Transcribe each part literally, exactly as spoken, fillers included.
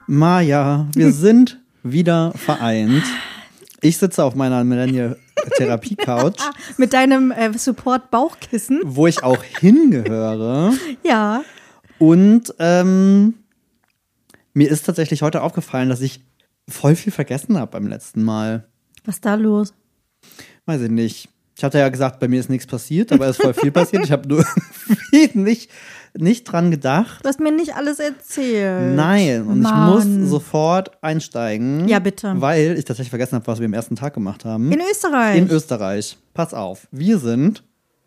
Maja, wir sind wieder vereint. Ich sitze auf meiner Millennial-Therapie-Couch. Mit deinem äh, Support-Bauchkissen. Wo ich auch hingehöre. Ja. Und ähm, mir ist tatsächlich heute aufgefallen, dass ich voll viel vergessen habe beim letzten Mal. Was ist da los? Weiß ich nicht. Ich hatte ja gesagt, bei mir ist nichts passiert, aber es ist voll viel passiert. Ich habe nur irgendwie nicht, nicht dran gedacht. Du hast mir nicht alles erzählt. Nein, und Mann. ich muss sofort einsteigen. Ja, bitte. Weil ich tatsächlich vergessen habe, was wir am ersten Tag gemacht haben. In Österreich. In Österreich. Pass auf. Wir sind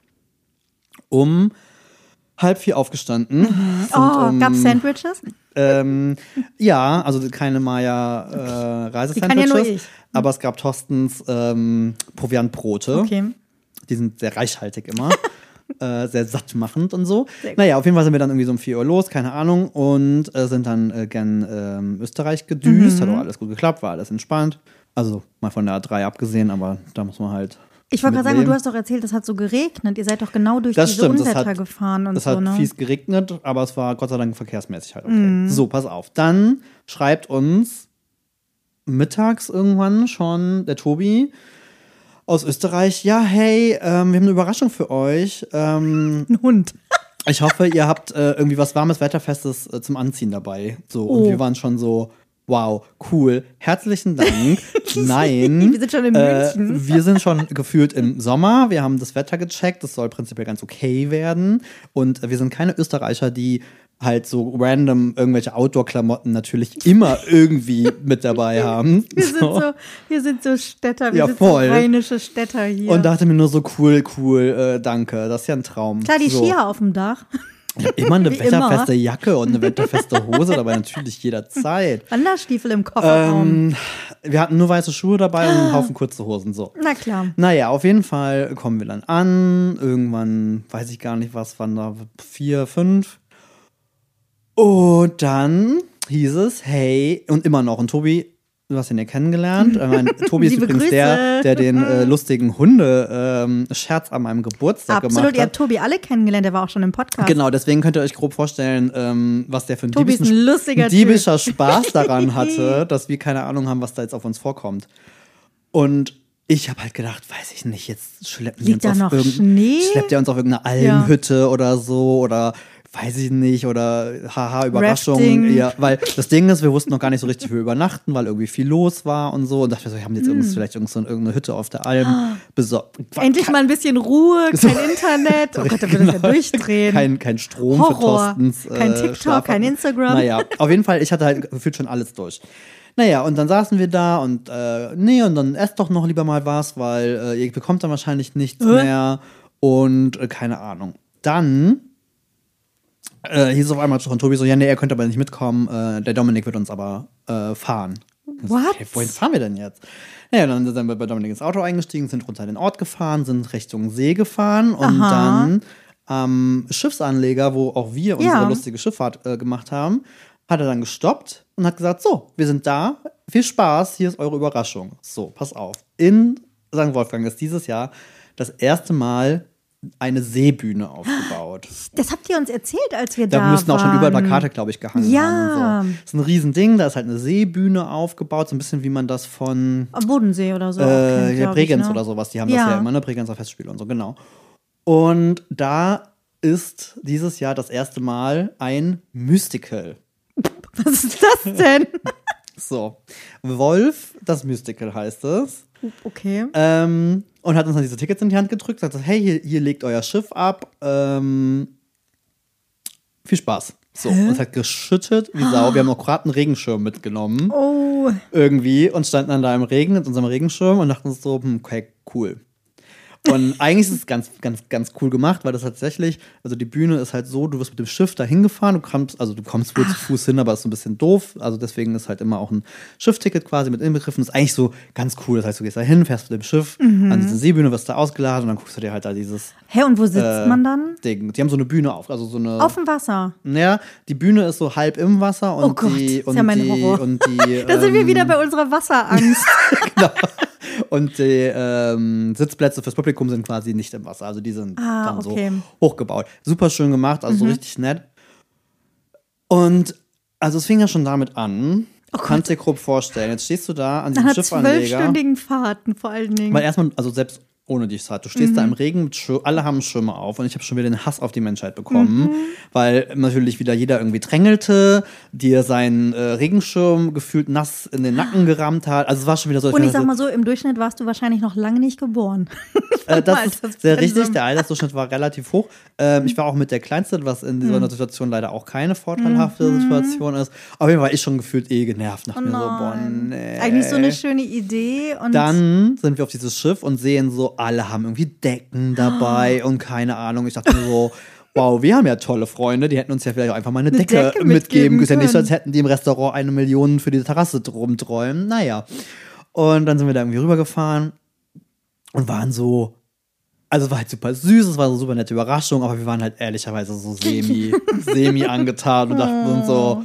um halb vier aufgestanden. Mhm. Sind Oh, um, gab's Sandwiches? Ähm, ja, also keine Maya äh, Reisesandwiches. Die kann ja nur ich. Aber es gab Thorstens ähm, Proviantbrote. Okay. Die sind sehr reichhaltig immer. äh, sehr sattmachend und so. Naja, auf jeden Fall sind wir dann irgendwie so um vier Uhr los, keine Ahnung. Und äh, sind dann äh, gern ähm, Österreich gedüst. Mhm. Hat auch alles gut geklappt, war alles entspannt. Also mal von der A drei abgesehen, aber da muss man halt. Ich wollte gerade sagen, du hast doch erzählt, es hat so geregnet. Ihr seid doch genau durch das diese stimmt, Unwetter hat, gefahren und es so, hat ne? fies geregnet, aber es war Gott sei Dank verkehrsmäßig halt okay. Mhm. So, pass auf. Dann schreibt uns mittags irgendwann schon der Tobi aus Österreich, ja, hey, ähm, wir haben eine Überraschung für euch. Ähm, Ein Hund. ich hoffe, ihr habt äh, irgendwie was warmes, wetterfestes äh, zum Anziehen dabei. So, Oh. und wir waren schon so, wow, cool, herzlichen Dank. Nein. Wir sind schon in äh, München. wir sind schon gefühlt im Sommer. Wir haben das Wetter gecheckt. Das soll prinzipiell ganz okay werden. Und äh, wir sind keine Österreicher, die halt so random irgendwelche Outdoor-Klamotten natürlich immer irgendwie mit dabei haben. Wir sind so, wir sind so Städter, wir Ja, sind voll. so rheinische Städter hier. Und dachte mir nur so, cool, cool, äh, danke. Das ist ja ein Traum. Klar, die so. Skier auf dem Dach. Ich hab immer eine Wie wetterfeste Jacke und eine wetterfeste Hose dabei, natürlich jederzeit. Wanderstiefel im Kofferraum. Ähm, wir hatten nur weiße Schuhe dabei und einen Haufen kurze Hosen, so. Na klar. Naja, auf jeden Fall kommen wir dann an. Irgendwann, weiß ich gar nicht, was waren da, vier, fünf. Und dann hieß es, hey, und immer noch. Und Tobi, du hast ihn ja kennengelernt. Ich meine, Tobi ist Liebe übrigens Grüße. der, der den äh, lustigen Hunde-Scherz ähm, an meinem Geburtstag Absolut, gemacht hat. ihr habt Tobi alle kennengelernt, der war auch schon im Podcast. Genau, deswegen könnt ihr euch grob vorstellen, ähm, was der für ein, Tobi ist diebischen, ein lustiger ein diebischer Spaß daran hatte, dass wir keine Ahnung haben, was da jetzt auf uns vorkommt. Und ich habe halt gedacht, weiß ich nicht, jetzt schleppen die uns Liegt da auf noch irgendein- Schnee? schleppt ihr uns auf irgendeine Almhütte oder so oder weiß ich nicht oder haha, Überraschung. Rafting. Ja, weil das Ding ist, wir wussten noch gar nicht so richtig, wie wir übernachten, weil irgendwie viel los war und so. Und dachte so, wir haben jetzt uns vielleicht irgend so irgendeine Hütte auf der Alm besorgt. Endlich mal ein bisschen Ruhe, kein So. Internet. Oh Gott, da würde das ja durchdrehen. Kein, kein Strom Horror. für Thorstens. Äh, Kein TikTok, Schlaf- kein Instagram. Naja, auf jeden Fall, ich hatte halt gefühlt schon alles durch. Naja, und dann saßen wir da und äh, nee, und dann esst doch noch lieber mal was, weil äh, ihr bekommt dann wahrscheinlich nichts Äh? mehr und äh, keine Ahnung. Dann äh, hieß es auf einmal von Tobi so, ja, nee, er könnte aber nicht mitkommen, äh, der Dominik wird uns aber äh, fahren. So, What? okay, wohin fahren wir denn jetzt? Naja, dann sind wir bei Dominik ins Auto eingestiegen, sind runter in den Ort gefahren, sind Richtung See gefahren und Aha. dann am Schiffsanleger, wo auch wir unsere Ja. lustige Schifffahrt äh, gemacht haben, hat er dann gestoppt und hat gesagt, so, wir sind da, viel Spaß, hier ist eure Überraschung. So, pass auf. In Sankt Wolfgang ist dieses Jahr das erste Mal eine Seebühne aufgebaut. Das habt ihr uns erzählt, als wir da, Da müssten auch schon waren. überall Plakate, glaube ich, gehangen Ja. haben. Und so. Das ist ein Riesending, da ist halt eine Seebühne aufgebaut, so ein bisschen wie man das von Am Bodensee oder so. äh, kennt, ja, glaub Bregenz ich, ne? oder sowas, die haben Ja. das ja immer, ne? Bregenzer Festspiele und so, genau. Und da ist dieses Jahr das erste Mal ein Mystical. Was ist das denn? So, Wolf, das Mystical heißt es. Okay. Ähm, und hat uns dann diese Tickets in die Hand gedrückt, sagt, hey, hier, hier legt euer Schiff ab. Ähm, viel Spaß. So, und es hat geschüttet wie Sau. Wir haben auch gerade einen Regenschirm mitgenommen. Oh. Irgendwie und standen dann da im Regen mit unserem Regenschirm und dachten uns so, hm, okay, cool. Und eigentlich ist es ganz, ganz, ganz cool gemacht, weil das tatsächlich, also die Bühne ist halt so, du wirst mit dem Schiff da hingefahren, du kommst, also du kommst wohl zu Fuß hin, aber ist so ein bisschen doof. Also deswegen ist halt immer auch ein Schiffticket quasi mit inbegriffen. Das ist eigentlich so ganz cool. Das heißt, du gehst da hin, fährst mit dem Schiff Mhm. an diese Seebühne, wirst da ausgeladen und dann guckst du dir halt da dieses Hä, und wo sitzt äh, man dann? Ding. Die haben so eine Bühne auf, also so eine. Auf dem Wasser. Naja, die Bühne ist so halb im Wasser und Oh Gott, die ist und ja mein die Horror. und die. Da sind wir ähm, wieder bei unserer Wasserangst. Genau. Und die ähm, Sitzplätze fürs Publikum sind quasi nicht im Wasser. Also die sind Ah, dann okay. so hochgebaut. Super schön gemacht, also Mhm. so richtig nett. Und Also es fing ja schon damit an. Oh Du kannst dir grob vorstellen. Jetzt stehst du da an diesem Nach Schiffanleger. zwölfstündigen Fahrten vor allen Dingen. Weil erstmal, also selbst ohne dich, du stehst Mhm. da im Regen mit Schirm, alle haben Schirme auf und ich habe schon wieder den Hass auf die Menschheit bekommen, Mhm. weil natürlich wieder jeder irgendwie drängelte, dir seinen äh, Regenschirm gefühlt nass in den Nacken gerammt hat. Also es war schon wieder so. Und ich mir sag so, mal so, im Durchschnitt warst du wahrscheinlich noch lange nicht geboren. Äh, das Vom ist sehr Alterspensum. richtig. Der Altersdurchschnitt war relativ hoch. Ähm, ich war auch mit der Kleinste, was in dieser Mhm. Situation leider auch keine vorteilhafte Situation ist. Auf jeden Fall war ich schon gefühlt eh genervt. Nach Oh mir so, boah, nein. nee. Eigentlich so eine schöne Idee. Und Dann sind wir auf dieses Schiff und sehen so, alle haben irgendwie Decken dabei und keine Ahnung. Ich dachte mir so, wow, wir haben ja tolle Freunde, die hätten uns ja vielleicht auch einfach mal eine, Eine Decke, Decke mitgeben mitgeben können. Ist ja nicht so, können. als hätten die im Restaurant eine Million für die Terrasse rumträumen. Naja. Und dann sind wir da irgendwie rübergefahren und waren so, also es war halt super süß, es war so eine super nette Überraschung, aber wir waren halt ehrlicherweise so semi, semi angetan und dachten uns so,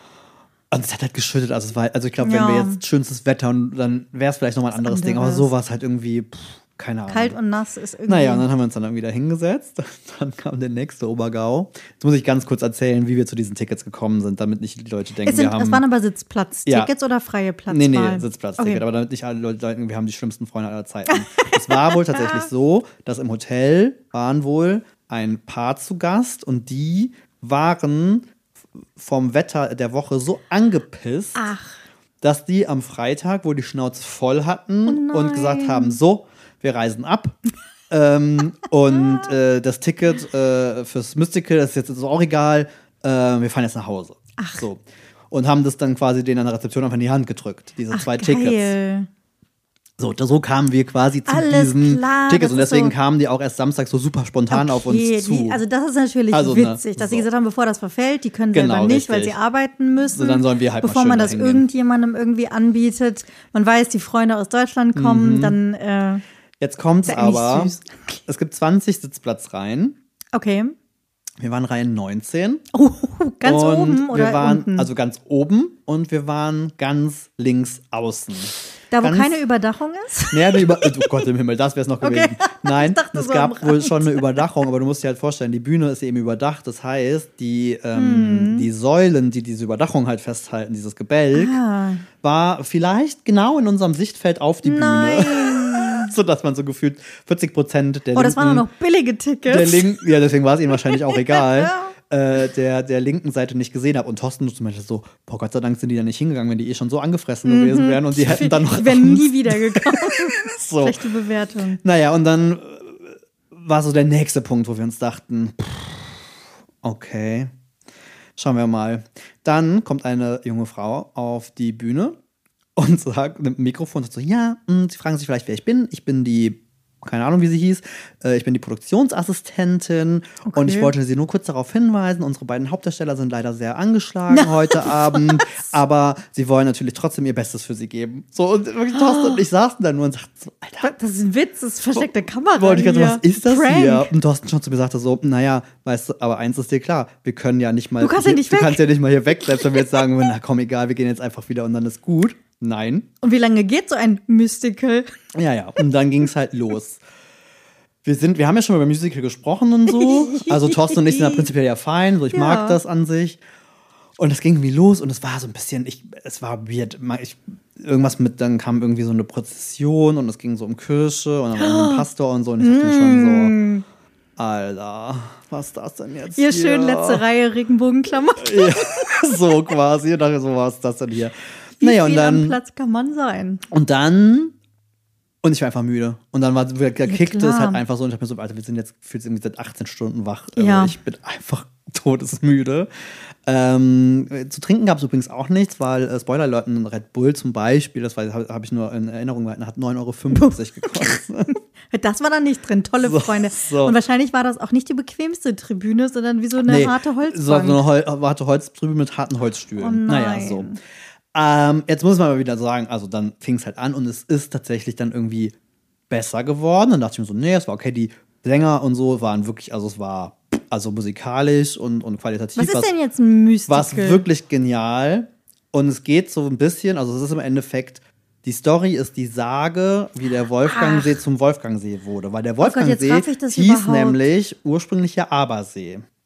und es hat halt geschüttet, also es war, also ich glaube, wenn Ja. wir jetzt schönstes Wetter und dann wäre es vielleicht nochmal ein anderes Ding, aber anderes. so war es halt irgendwie, pff, keine Ahnung. kalt und nass ist irgendwie. Naja, und dann haben wir uns dann wieder hingesetzt. Dann kam der nächste Obergau. Jetzt muss ich ganz kurz erzählen, wie wir zu diesen Tickets gekommen sind, damit nicht die Leute denken, es, sind, wir haben. es waren aber Sitzplatz-Tickets oder freie Platzwahl? Nee, nee, Sitzplatzticket, Okay. aber damit nicht alle Leute denken, wir haben die schlimmsten Freunde aller Zeiten. Es war wohl tatsächlich so, dass im Hotel waren wohl ein Paar zu Gast und die waren vom Wetter der Woche so angepisst, Ach, dass die am Freitag wohl die Schnauze voll hatten Oh und gesagt haben, so, wir reisen ab. ähm, und äh, das Ticket äh, fürs Mystical, das ist jetzt ist auch egal, äh, wir fahren jetzt nach Hause. Ach. So. Und haben das dann quasi denen an der Rezeption einfach in die Hand gedrückt, diese ach zwei Tickets. geil. So, da- so kamen wir quasi zu Alles diesen klar, Tickets. das Und ist deswegen so- kamen die auch erst Samstag so super spontan auf Okay, uns zu. Die, also das ist natürlich Also, ne, witzig, dass so. sie gesagt haben, bevor das verfällt, die können Genau, selber nicht, weil richtig. sie arbeiten müssen. So, dann sollen wir halt mal Bevor schön man da das hingehen. irgendjemandem irgendwie anbietet. Man weiß, die Freunde aus Deutschland kommen, dann äh, Jetzt kommt's Ist ja eigentlich aber. süß. Es gibt zwanzig Sitzplatzreihen. okay. Wir waren Reihen neunzehn. Oh, ganz und oben oder wir waren, unten? Also ganz oben und wir waren ganz links außen. da, wo ganz- keine Überdachung ist? Naja, die Über oh Gott im Himmel, das wäre es noch Okay. gewesen. Nein, Ich dachte es so gab am wohl Rand. schon eine Überdachung, aber du musst dir halt vorstellen, die Bühne ist eben überdacht. Das heißt, die, Hm. ähm, die Säulen, die diese Überdachung halt festhalten, dieses Gebälk, Ah. war vielleicht genau in unserem Sichtfeld auf die Nein. Bühne. Sodass man so gefühlt vierzig Prozent der Oh, das waren linken, nur noch billige Tickets. der linken, ja, deswegen war es ihnen wahrscheinlich auch egal, äh, der, der linken Seite nicht gesehen habe. Und Thorsten zum Beispiel so, boah, Gott sei Dank sind die da nicht hingegangen, wenn die eh schon so angefressen gewesen wären und die hätten dann noch Die wären abends- nie wieder gekommen. so. Schlechte Bewertung. Naja, und dann äh, war so der nächste Punkt, wo wir uns dachten, pff, okay, schauen wir mal. Dann kommt eine junge Frau auf die Bühne und sagt, nimmt ein Mikrofon und sagt so, ja, mh, Sie fragen sich vielleicht, wer ich bin. Ich bin die, keine Ahnung, wie sie hieß, äh, ich bin die Produktionsassistentin Okay. und ich wollte Sie nur kurz darauf hinweisen, unsere beiden Hauptdarsteller sind leider sehr angeschlagen heute Abend, aber sie wollen natürlich trotzdem ihr Bestes für sie geben. So, und wirklich Thorsten und ich saßen da nur und sagten so, Alter, Das ist ein Witz, das ist versteckte Kamera. wollte ich ganz hier. was ist das Prank. hier? Und Thorsten schon zu mir sagte so, naja, weißt du, aber eins ist dir klar, wir können ja nicht mal Du kannst hier, ja nicht du weg. kannst ja nicht mal hier weg, selbst wenn wir jetzt sagen würden, na komm, egal, wir gehen jetzt einfach wieder und dann ist gut. Nein. Und wie lange geht so ein Mystical? Ja, ja. Und dann ging es halt los. Wir sind, wir haben ja schon über Musical gesprochen und so. Also Thorsten und ich sind da prinzipiell ja fein, so ich Ja. mag das an sich. Und es ging irgendwie los und es war so ein bisschen, ich, es war weird. Ich, irgendwas mit, dann kam irgendwie so eine Prozession und es ging so um Kirche und dann war irgendwie ein Pastor und so. Und ich dachte mir schon so, Alter, was ist das denn jetzt Ihr hier? schön letzte Reihe Regenbogenklamotten. Ja, so quasi. Und dachte so, was ist das denn hier? Wie naja, viel und dann. am Platz kann man sein? Und dann, und ich war einfach müde. Und dann war, da kickte es klar. halt einfach so. Und ich hab mir so, Alter, wir sind jetzt gefühlt irgendwie seit achtzehn Stunden wach. Also Ja. ich bin einfach todesmüde. Ähm, zu trinken gab es übrigens auch nichts, weil äh, Spoiler leuten Red Bull zum Beispiel, das habe hab ich nur in Erinnerung gehalten, hat neun Euro fünfzig gekostet. Das war da nicht drin. Tolle So, Freunde. so. Und wahrscheinlich war das auch nicht die bequemste Tribüne, sondern wie so eine Nee, harte So, Holzbank. so eine Hol harte Holztrübe mit harten Holzstühlen. Oh nein. Naja, so. Ähm, jetzt muss man mal wieder sagen, also dann fing es halt an und es ist tatsächlich dann irgendwie besser geworden. Dann dachte ich mir so, nee, es war okay, die Sänger und so waren wirklich, also es war also musikalisch und, und qualitativ. Was ist denn jetzt ein Mystical? Was wirklich genial. Und es geht so ein bisschen, also es ist im Endeffekt, die Story ist die Sage, wie der Wolfgangsee zum Wolfgangsee wurde. Weil der Gott, jetzt Wolfgangsee raff ich das hieß überhaupt. nämlich ursprünglich ja Abersee. Ah.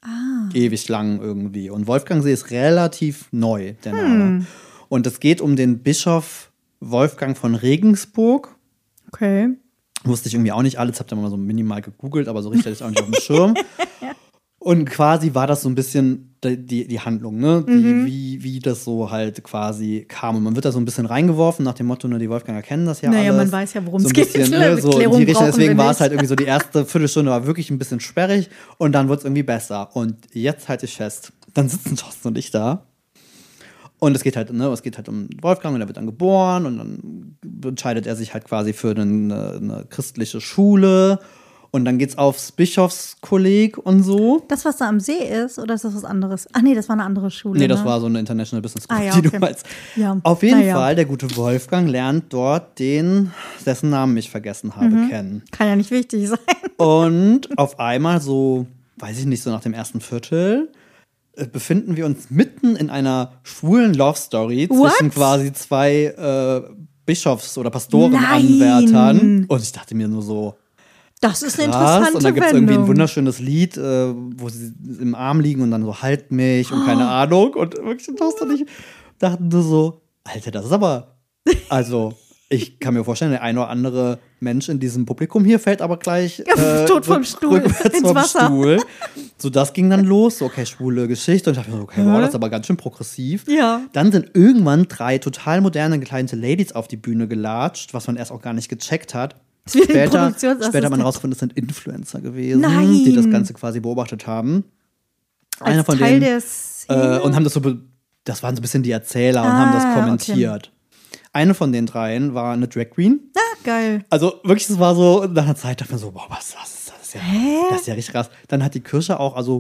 ewig lang irgendwie. Und Wolfgangsee ist relativ neu, der Name. Hm. Und es geht um den Bischof Wolfgang von Regensburg. Okay. Wusste ich irgendwie auch nicht alles, hab da mal so minimal gegoogelt, aber so richtig hatte ich auch nicht auf dem Schirm. Und quasi war das so ein bisschen die, die Handlung, ne? Die, mhm. wie, wie das so halt quasi kam. Und man wird da so ein bisschen reingeworfen nach dem Motto, ne, die Wolfganger kennen das ja naja, alles. man weiß ja, worum so es geht. Ne, so in die Richtung. Deswegen war es halt irgendwie so, die erste Viertelstunde war wirklich ein bisschen sperrig und dann wurde es irgendwie besser. Und jetzt halte ich fest, dann sitzen Thorsten und ich da. Und es geht halt, ne, es geht halt um Wolfgang und er wird dann geboren und dann entscheidet er sich halt quasi für eine, eine christliche Schule. Und dann geht's aufs Bischofskolleg und so. Das, was da am See ist, oder ist das was anderes? Ach nee, das war eine andere Schule. Nee, das ne? war so eine International Business School, ah, ja, die okay. du meinst. Ja. Auf jeden ja. Fall, der gute Wolfgang lernt dort den, dessen Namen ich vergessen habe, mhm. kennen. Kann ja nicht wichtig sein. Und auf einmal so, weiß ich nicht, so nach dem ersten Viertel äh, befinden wir uns mitten in einer schwulen Love-Story zwischen quasi zwei äh, Bischofs- oder Pastorenanwärtern. Und ich dachte mir nur so, das ist eine krass. interessante Und dann gibt es Wendung. irgendwie ein wunderschönes Lied, äh, wo sie im Arm liegen und dann so halt mich und keine Ahnung. Und wirklich tauchst du nicht. Dachten du so, Alter, das ist aber, also ich kann mir vorstellen, der eine oder andere Mensch in diesem Publikum hier fällt aber gleich äh, tot vom Stuhl rückwärts ins vom Wasser. Stuhl. So, das ging dann los. So, okay, schwule Geschichte. Und ich dachte mir so, okay, wow, das ist aber ganz schön progressiv. Ja. Dann sind irgendwann drei total moderne, gekleidete Ladies auf die Bühne gelatscht, was man erst auch gar nicht gecheckt hat. Später, später hat man herausgefunden, es sind Influencer gewesen, Nein. die das Ganze quasi beobachtet haben. Als Einer von Teil denen, der Szene? Äh, und haben das so, be- das waren so ein bisschen die Erzähler und ah, haben das kommentiert. Okay. Eine von den dreien war eine Drag Queen. Ah, geil. Also wirklich, das war so, nach einer Zeit dachte ich mir so, boah, was, was ist das? Das ist ja, das ist ja richtig krass. Dann hat die Kirche auch, also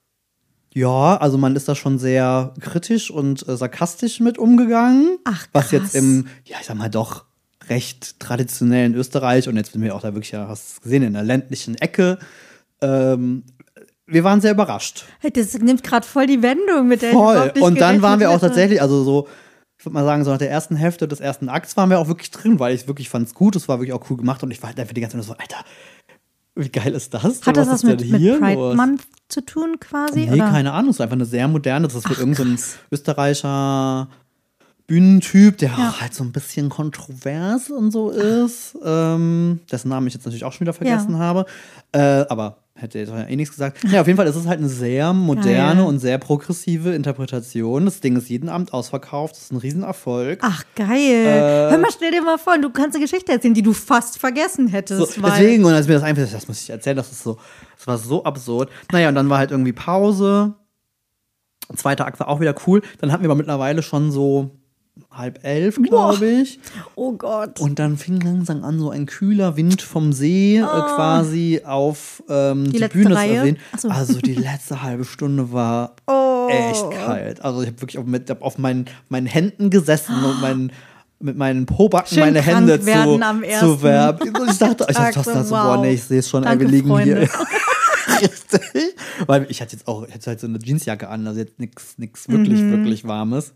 ja, also man ist da schon sehr kritisch und äh, sarkastisch mit umgegangen. Ach, krass. Was jetzt im, ja, ich sag mal doch, recht traditionellen Österreich und jetzt sind wir auch da wirklich, ja, hast du gesehen, in der ländlichen Ecke. Ähm, wir waren sehr überrascht. Das nimmt gerade voll die Wendung mit der Voll. Ich und dann waren wir auch hätte. tatsächlich, also so, ich würde mal sagen, so nach der ersten Hälfte des ersten Akts waren wir auch wirklich drin, weil ich wirklich fand es gut, es war wirklich auch cool gemacht und ich war halt einfach die ganze Zeit so, Alter, wie geil ist das? Hat das was mit, mit hier Pride los? Month zu tun quasi? Nee, oder? keine Ahnung, es ist einfach eine sehr moderne, das ist Ach, irgendein so Österreicher Bühnentyp, der ja. auch halt so ein bisschen kontrovers und so ist, ähm, dessen Namen ich jetzt natürlich auch schon wieder vergessen ja. habe, äh, aber hätte jetzt ja eh nichts gesagt. Ja, auf jeden Fall ist es halt eine sehr moderne geil. Und sehr progressive Interpretation. Das Ding ist jeden Abend ausverkauft, das ist ein Riesenerfolg. Ach, geil. Äh, Hör mal, stell dir mal vor, du kannst eine Geschichte erzählen, die du fast vergessen hättest. So, weil deswegen, und als mir das einfällt, das muss ich erzählen, das ist so, das war so absurd. Naja, und dann war halt irgendwie Pause. Zweiter Akt war auch wieder cool. Dann hatten wir aber mittlerweile schon so halb elf, glaube ich. Oh Gott. Und dann fing langsam an, so ein kühler Wind vom See oh. äh, quasi auf ähm, die, die Bühne zu erwähnen. So. Also die letzte halbe Stunde war oh. echt kalt. Also ich habe wirklich auf, mit, auf meinen, meinen Händen gesessen oh. und meinen mit meinen Pobacken Schön meine Hände zu, am zu werben. Ich dachte, ich dachte, das wow. boah, nee, ich sehe es schon, ey, wir liegen Freunde. Hier. Richtig. Weil ich hatte jetzt auch, ich hatte halt so eine Jeansjacke an, also jetzt nichts nix wirklich, mhm. wirklich Warmes.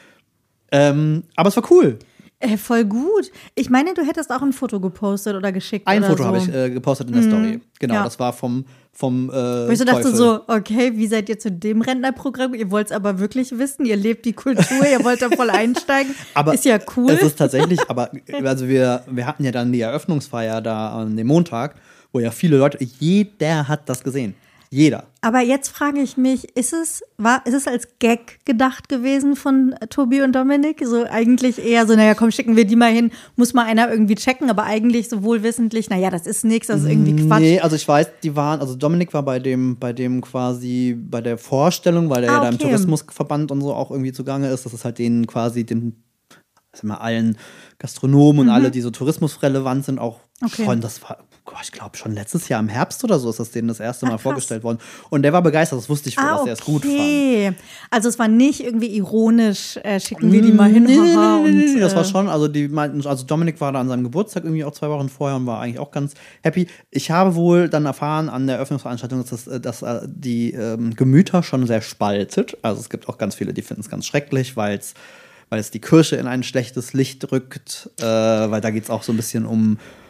Ähm, aber es war cool. Äh, voll gut. Ich meine, du hättest auch ein Foto gepostet oder geschickt. Ein oder Foto so. habe ich äh, gepostet in der mhm. Story. Genau, ja. Das war vom, vom äh, Wo ich so dachte so, okay, wie seid ihr zu dem Rentnerprogramm? Ihr wollt es aber wirklich wissen, ihr lebt die Kultur, ihr wollt da voll einsteigen. Aber ist ja cool. Es ist tatsächlich, aber also wir, wir hatten ja dann die Eröffnungsfeier da an dem Montag, wo ja viele Leute, jeder hat das gesehen. Jeder. Aber jetzt frage ich mich, ist es, war, ist es als Gag gedacht gewesen von Tobi und Dominik? So eigentlich eher so, naja, komm, schicken wir die mal hin, muss mal einer irgendwie checken, aber eigentlich so wohlwissentlich, naja, das ist nichts, das ist irgendwie Quatsch. Nee, also ich weiß, die waren, also Dominik war bei dem, bei dem quasi, bei der Vorstellung, weil der ah, ja da im okay. Tourismusverband und so auch irgendwie zugange ist, das ist halt denen quasi den, also mal allen Gastronomen und mhm. alle, die so tourismusrelevant sind, auch okay. schon, das war, oh, ich glaube schon letztes Jahr im Herbst oder so ist das denen das erste Mal Ach, vorgestellt worden. Und der war begeistert, das wusste ich wohl, ah, dass er es gut fand. Also es war nicht irgendwie ironisch, äh, schicken wir die mal hin. Nee, nee, haha, nee, nee, und, nee, das war äh, schon, also die meinten, also Dominik war da an seinem Geburtstag irgendwie auch zwei Wochen vorher und war eigentlich auch ganz happy. Ich habe wohl dann erfahren an der Eröffnungsveranstaltung, dass, das, dass äh, die ähm, Gemüter schon sehr spaltet. Also es gibt auch ganz viele, die finden es ganz schrecklich, weil es weil es die Kirche in ein schlechtes Licht rückt, äh, weil da geht es auch so ein bisschen um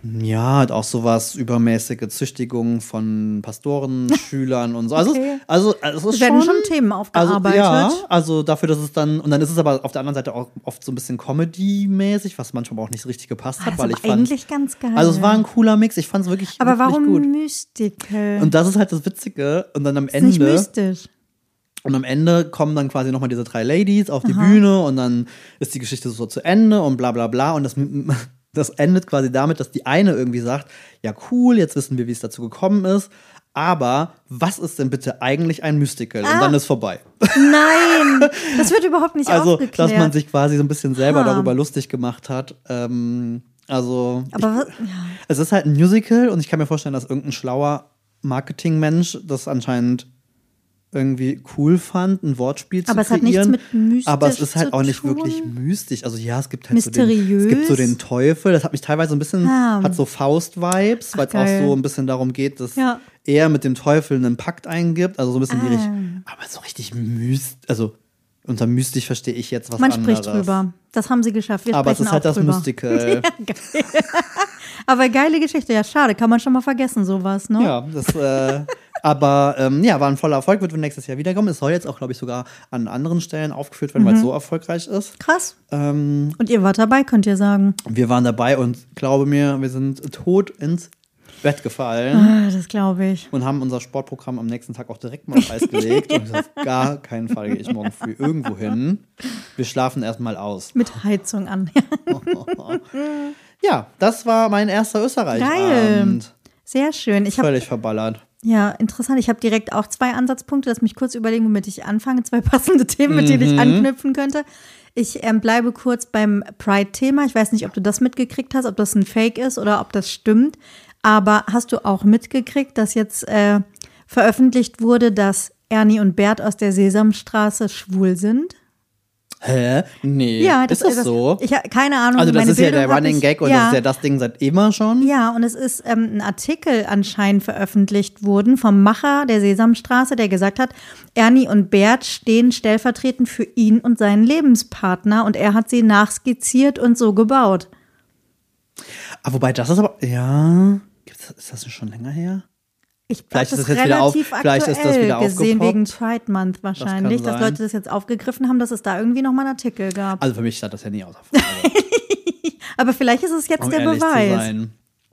Ja, hat auch sowas übermäßige Züchtigung von Pastoren, Schülern und so. Also, Okay. also, also es ist Es werden schon, schon Themen aufgearbeitet. Also, ja, also dafür, dass es dann, und dann ist es aber auf der anderen Seite auch oft so ein bisschen Comedy-mäßig, was manchmal aber auch nicht so richtig gepasst hat, Also weil ich fand. eigentlich ganz geil. Also es war ein cooler Mix, ich fand es wirklich, Aber wirklich warum gut. Mystical? Und das ist halt das Witzige. Und dann am ist nicht Ende. mystisch. Und am Ende kommen dann quasi nochmal diese drei Ladies auf die Bühne und dann ist die Geschichte so zu Ende und bla bla bla. Und das, das endet quasi damit, dass die eine irgendwie sagt, ja cool, jetzt wissen wir, wie es dazu gekommen ist. Aber was ist denn bitte eigentlich ein Mystical? Ah. Und dann ist vorbei. Nein, das wird überhaupt nicht Also, aufgeklärt. dass man sich quasi so ein bisschen selber Ha. darüber lustig gemacht hat. Ähm, also, Aber was, ich, ja. es ist halt ein Musical und ich kann mir vorstellen, dass irgendein schlauer Marketingmensch das anscheinend irgendwie cool fand, ein Wortspiel zu Aber es hat kreieren. nichts mit mystisch Aber es ist halt zu auch nicht tun. wirklich mystisch. Also ja, es gibt halt Mysteriös. so den, es gibt so den Teufel. Das hat mich teilweise ein bisschen, Ah. hat so Faust-Vibes, weil es auch geil. so ein bisschen darum geht, dass Ja. er mit dem Teufel einen Pakt eingibt. Also so ein bisschen die Ah. Richtung. Aber so richtig mystisch, also unter mystisch verstehe ich jetzt was Man anderes. spricht drüber. Das haben sie geschafft. Wir Aber es sprechen ist halt auch das drüber. Mystical. Geil. Aber geile Geschichte. Ja, schade. Kann man schon mal vergessen, sowas, ne? Ja, das, äh, aber ähm, ja, war ein voller Erfolg, wird nächstes Jahr wiederkommen. Es soll jetzt auch, glaube ich, sogar an anderen Stellen aufgeführt werden, weil es so erfolgreich ist. Krass. Ähm, Und ihr wart dabei, könnt ihr sagen. wir waren dabei und glaube mir, wir sind tot ins Bett gefallen Ah, das glaube ich. und haben unser Sportprogramm am nächsten Tag auch direkt mal auf Eis gelegt. Und gesagt, auf gar keinen Fall gehe ich morgen früh irgendwo hin. Wir schlafen erstmal aus. Mit Heizung an. Ja, das war mein erster Österreich-Abend. Geil. Sehr schön. Ich habe Völlig verballert. ja interessant. Ich habe direkt auch zwei Ansatzpunkte. Lass mich kurz überlegen, womit ich anfange. Zwei passende Themen, mit denen ich anknüpfen könnte. Ich ähm, bleibe kurz beim Pride-Thema. Ich weiß nicht, ob du das mitgekriegt hast, ob das ein Fake ist oder ob das stimmt. Aber hast du auch mitgekriegt, dass jetzt äh, veröffentlicht wurde, dass Ernie und Bert aus der Sesamstraße schwul sind? Hä? Nee. Ja, das ist das, so? Ich habe keine Ahnung. Also das meine ist ja Bildung der hab Running ich, Gag und ja, das ist ja das Ding seit immer schon. Ja, und es ist ähm, ein Artikel anscheinend veröffentlicht worden vom Macher der Sesamstraße, der gesagt hat, Ernie und Bert stehen stellvertretend für ihn und seinen Lebenspartner und er hat sie nachskizziert und so gebaut. Ah, wobei das ist aber, ja, gibt's, ist das schon länger her? Ich Vielleicht glaub, ist das das jetzt wieder auf- relativ vielleicht ist das aktuell wieder gesehen aufgepoppt. wegen Pride Month wahrscheinlich, Das kann dass sein. Leute das jetzt aufgegriffen haben, dass es da irgendwie nochmal einen Artikel gab. Also für mich stand das ja nie außer Frage, Aber vielleicht ist es jetzt um der ehrlich Beweis. zu sein.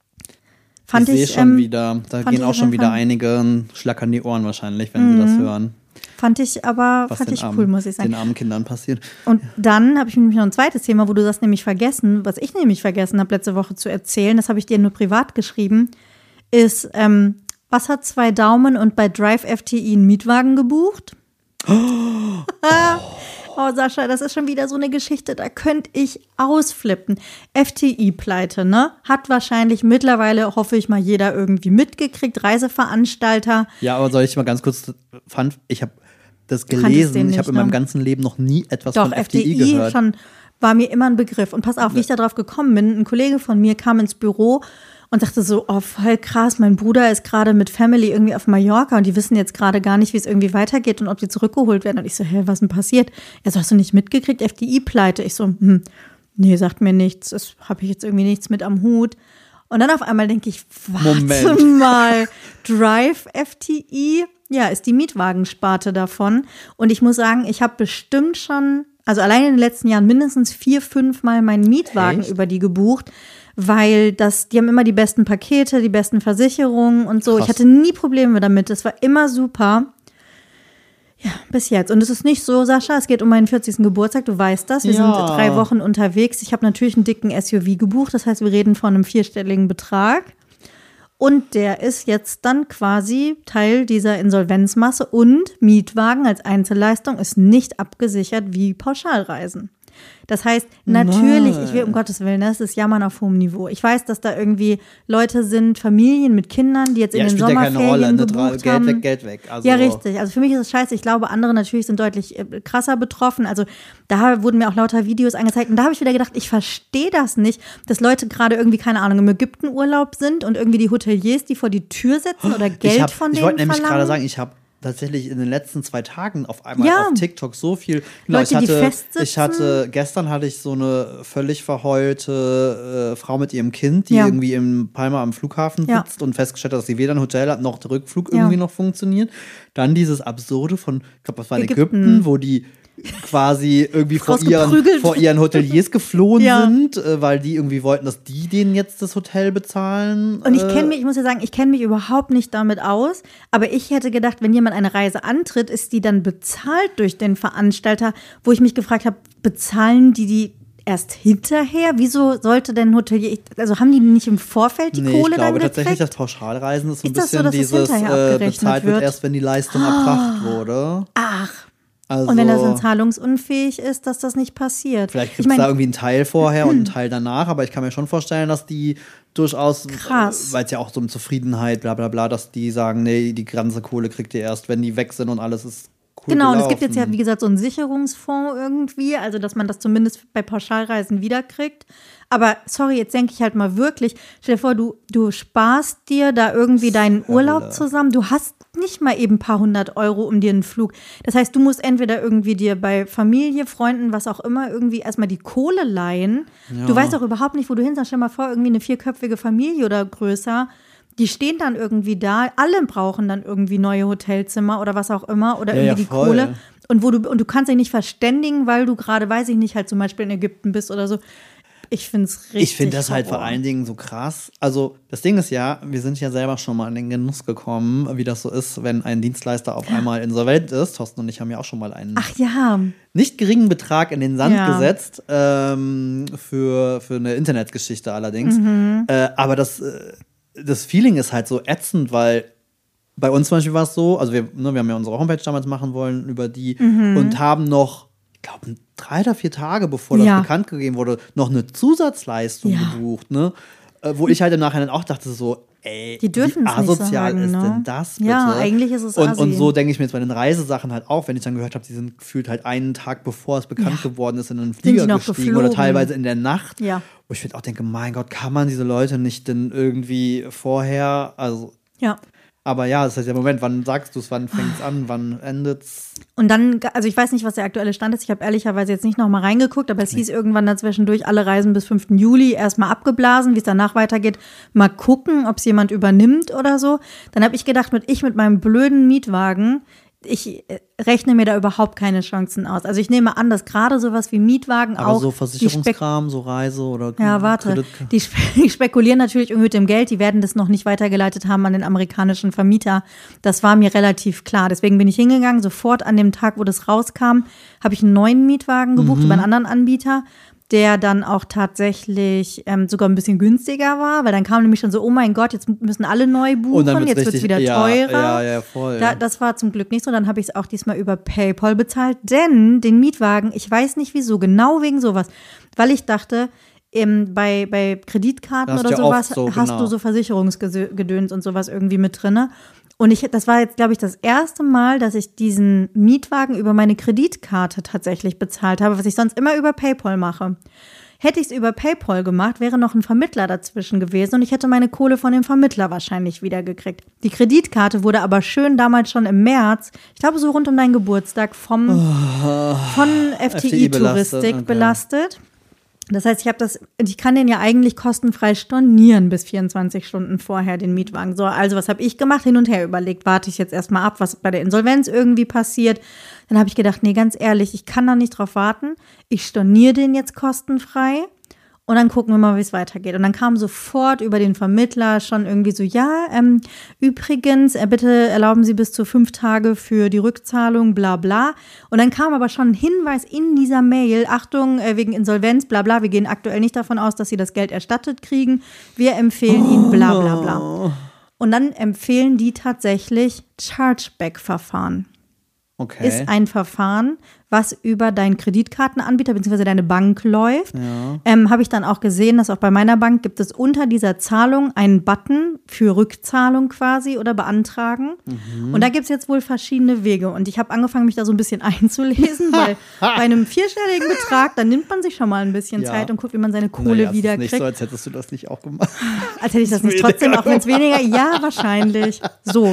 Fand ich sehe ich, schon ähm, wieder, da fand gehen ich auch auf schon jeden wieder Fall. einige Schlackern die Ohren wahrscheinlich, wenn sie das hören. Fand ich aber Was fand den ich armen, cool, muss ich sagen. den armen Kindern passiert. Und dann habe ich nämlich noch ein zweites Thema, wo du das nämlich vergessen, was ich nämlich vergessen habe, letzte Woche zu erzählen, das habe ich dir nur privat geschrieben, ist, ähm, was hat zwei Daumen und bei Drive F T I einen Mietwagen gebucht? Oh. oh, Sascha, das ist schon wieder so eine Geschichte, da könnte ich ausflippen. F T I-Pleite, ne? Hat wahrscheinlich mittlerweile, hoffe ich mal, jeder irgendwie mitgekriegt, Reiseveranstalter. Ja, aber soll ich mal ganz kurz, fand, ich habe das kanntest den gelesen, nicht, ich habe in ne? meinem ganzen Leben noch nie etwas Doch, von F F T I T I gehört. schon war mir immer ein Begriff. Und pass auf, wie ich da drauf gekommen bin. Ein Kollege von mir kam ins Büro und dachte so, oh, voll krass, mein Bruder ist gerade mit Family irgendwie auf Mallorca und die wissen jetzt gerade gar nicht, wie es irgendwie weitergeht und ob die zurückgeholt werden. Und ich so, hä, was denn passiert? Er so, hast du nicht mitgekriegt, F T I-Pleite? Ich so, hm, nee, sagt mir nichts, das habe ich jetzt irgendwie nichts mit am Hut. Und dann auf einmal denke ich, warte Moment. mal, Drive F T I, ja, ist die Mietwagensparte davon. Und ich muss sagen, ich habe bestimmt schon, also allein in den letzten Jahren mindestens vier, fünf Mal meinen Mietwagen Echt? über die gebucht, weil das, die haben immer die besten Pakete, die besten Versicherungen und so. Krass. Ich hatte nie Probleme damit, das war immer super. Ja, bis jetzt. Und es ist nicht so, Sascha, es geht um meinen vierzigsten Geburtstag, du weißt das. Wir Ja. sind drei Wochen unterwegs. Ich habe natürlich einen dicken S U V gebucht, das heißt, wir reden von einem vierstelligen Betrag. Und der ist jetzt dann quasi Teil dieser Insolvenzmasse und Mietwagen als Einzelleistung ist nicht abgesichert wie Pauschalreisen. Das heißt, natürlich, ich will um Gottes Willen, das ist Jammern auf hohem Niveau. Ich weiß, dass da irgendwie Leute sind, Familien mit Kindern, die jetzt Ja, in den spielt ja keine Rolle, Sommerferien ne? gebucht Geld haben. weg, Geld weg. Also, Ja, richtig. Also für mich ist es scheiße. Ich glaube, andere natürlich sind deutlich äh, krasser betroffen. Also da wurden mir auch lauter Videos angezeigt. Und da habe ich wieder gedacht, ich verstehe das nicht, dass Leute gerade irgendwie, keine Ahnung, im Ägypten Urlaub sind und irgendwie die Hoteliers, die vor die Tür setzen oder Geld ich hab, von ich denen wollte nämlich verlangen. gerade sagen, ich habe tatsächlich in den letzten zwei Tagen auf einmal Ja. auf TikTok so viel. Genau, Leute, ich die hatte, festsitzen. ich hatte, gestern hatte ich so eine völlig verheulte äh, Frau mit ihrem Kind, die Ja. irgendwie in Palma am Flughafen Ja. sitzt und festgestellt hat, dass sie weder ein Hotel hat, noch der Rückflug Ja. irgendwie noch funktioniert. Dann dieses Absurde von, ich glaube, das war in Ägypten. Ägypten. wo die quasi irgendwie vor ihren, Rausgeprügelt. vor ihren Hoteliers geflohen Ja. sind, äh, weil die irgendwie wollten, dass die denen jetzt das Hotel bezahlen. Und ich äh, kenne mich, ich muss ja sagen, ich kenne mich überhaupt nicht damit aus, aber ich hätte gedacht, wenn jemand eine Reise antritt, ist die dann bezahlt durch den Veranstalter, wo ich mich gefragt habe, bezahlen die die erst hinterher? Wieso sollte denn ein Hotelier, also haben die nicht im Vorfeld die Nee, Kohle ich glaube dann tatsächlich, gekriegt? dass Pauschalreisen ist so ein Ist das so, bisschen dass es dieses hinterher äh, abgerechnet bezahlt wird wird? erst, wenn die Leistung erbracht wurde. Ach, Also, und wenn das dann zahlungsunfähig ist, dass das nicht passiert. vielleicht ich gibt es da meine, irgendwie einen Teil vorher und einen Teil danach, aber ich kann mir schon vorstellen, dass die durchaus, Krass. weil es ja auch so um Zufriedenheit, bla bla bla, dass die sagen, nee, die ganze Kohle kriegt ihr erst, wenn die weg sind und alles ist cool genau, und es gelaufen. gibt jetzt ja, wie gesagt, so einen Sicherungsfonds irgendwie, also dass man das zumindest bei Pauschalreisen wiederkriegt. Aber sorry, jetzt denke ich halt mal wirklich, stell dir vor, du, du sparst dir da irgendwie deinen Urlaub zusammen, du hast nicht mal eben ein paar hundert Euro um dir einen Flug. Das heißt, du musst entweder irgendwie dir bei Familie, Freunden, was auch immer, irgendwie erstmal die Kohle leihen. Ja. Du weißt auch überhaupt nicht, wo du hin sollst. Stell dir mal vor, irgendwie eine vierköpfige Familie oder größer. Die stehen dann irgendwie da, alle brauchen dann irgendwie neue Hotelzimmer oder was auch immer oder Ja, irgendwie ja, die voll. Kohle. Und wo du und du kannst dich nicht verständigen, weil du gerade, weiß ich nicht, halt zum Beispiel in Ägypten bist oder so. Ich finde es richtig. Ich finde das halt vor Horror. allen Dingen so krass. Also, das Ding ist ja, wir sind ja selber schon mal in den Genuss gekommen, wie das so ist, wenn ein Dienstleister auf einmal insolvent ist. Thorsten und ich haben ja auch schon mal einen Ach ja, nicht geringen Betrag in den Sand Ja. gesetzt, ähm, für, für eine Internetgeschichte allerdings. Mhm. Äh, aber das, äh, das Feeling ist halt so ätzend, weil bei uns zum Beispiel war es so, also wir, ne, wir haben ja unsere Homepage damals machen wollen über die Mhm. und haben noch, ich glaube, drei oder vier Tage, bevor das Ja. bekannt gegeben wurde, noch eine Zusatzleistung Ja. gebucht, ne? Äh, wo ich halt im Nachhinein auch dachte so, ey, Die dürfen wie es nicht so asozial sagen, ist ne? denn das bitte? Ja, eigentlich ist es und, assi. und so denke ich mir jetzt bei den Reisesachen halt auch, wenn ich dann gehört habe, die sind gefühlt halt einen Tag bevor es bekannt geworden ist, in einen die Flieger noch gestiegen oder geflogen? teilweise in der Nacht. Ja. Wo ich mir auch denke, mein Gott, kann man diese Leute nicht denn irgendwie vorher, also ja. aber ja, das heißt ja, Moment, wann sagst du es, wann fängt es an, wann endet's? Und dann, also ich weiß nicht, was der aktuelle Stand ist. Ich habe ehrlicherweise jetzt nicht noch mal reingeguckt, aber es hieß irgendwann dazwischendurch, alle Reisen bis fünften Juli erstmal abgeblasen, wie es danach weitergeht. Mal gucken, ob es jemand übernimmt oder so. Dann habe ich gedacht, mit ich mit meinem blöden Mietwagen, ich äh, rechne mir da überhaupt keine Chancen aus. Also ich nehme an, dass gerade sowas wie Mietwagen Aber auch so die Spek- Versicherungskram, so Reise oder Ja, warte. Kredit- Die, spe die spekulieren natürlich irgendwie mit dem Geld. Die werden das noch nicht weitergeleitet haben an den amerikanischen Vermieter. Das war mir relativ klar. Deswegen bin ich hingegangen. Sofort an dem Tag, wo das rauskam, habe ich einen neuen Mietwagen gebucht Mhm. über einen anderen Anbieter, der dann auch tatsächlich ähm, sogar ein bisschen günstiger war. Weil dann kam nämlich schon so, oh mein Gott, jetzt müssen alle neu buchen. Und dann wird's jetzt wird es richtig- wieder ja, teurer. ja, ja, voll. Da, das war zum Glück nicht so. Dann habe ich es auch diesmal über PayPal bezahlt. Denn den Mietwagen, ich weiß nicht wieso, genau wegen sowas. Weil ich dachte, ähm, bei, bei Kreditkarten Hast oder ja sowas oft so, hast genau. du so Versicherungsgedöns und sowas irgendwie mit drin. Und ich, das war jetzt, glaube ich, das erste Mal, dass ich diesen Mietwagen über meine Kreditkarte tatsächlich bezahlt habe, was ich sonst immer über PayPal mache. Hätte ich es über PayPal gemacht, wäre noch ein Vermittler dazwischen gewesen und ich hätte meine Kohle von dem Vermittler wahrscheinlich wiedergekriegt. Die Kreditkarte wurde aber schön damals schon im März, ich glaube so rund um deinen Geburtstag, vom, von F T F T I belastet, I-Touristik okay. belastet. Das heißt, ich habe das, ich kann den ja eigentlich kostenfrei stornieren bis vierundzwanzig Stunden vorher, den Mietwagen. So, also was habe ich gemacht? Hin und her überlegt, warte ich jetzt erstmal ab, was bei der Insolvenz irgendwie passiert. Dann habe ich gedacht, nee, ganz ehrlich, ich kann da nicht drauf warten. Ich storniere den jetzt kostenfrei und dann gucken wir mal, wie es weitergeht. Und dann kam sofort über den Vermittler schon irgendwie so, ja, ähm, übrigens, äh, bitte erlauben Sie bis zu fünf Tage für die Rückzahlung, bla bla. Und dann kam aber schon ein Hinweis in dieser Mail, Achtung, äh, wegen Insolvenz, bla bla, wir gehen aktuell nicht davon aus, dass Sie das Geld erstattet kriegen. Wir empfehlen Ihnen bla bla bla. Und dann empfehlen die tatsächlich Chargeback-Verfahren. Okay. Ist ein Verfahren, was über deinen Kreditkartenanbieter bzw. deine Bank läuft. Ja. Ähm, habe ich dann auch gesehen, dass auch bei meiner Bank gibt es unter dieser Zahlung einen Button für Rückzahlung quasi oder beantragen. Mhm. Und da gibt es jetzt wohl verschiedene Wege. Und ich habe angefangen, mich da so ein bisschen einzulesen, weil bei einem vierstelligen Betrag, dann nimmt man sich schon mal ein bisschen Ja. Zeit und guckt, wie man seine Kohle naja, wieder es ist nicht kriegt. so, als hättest du das nicht auch gemacht. Als hätte ich das nicht weniger trotzdem, auch wenn es weniger, ja, wahrscheinlich. So.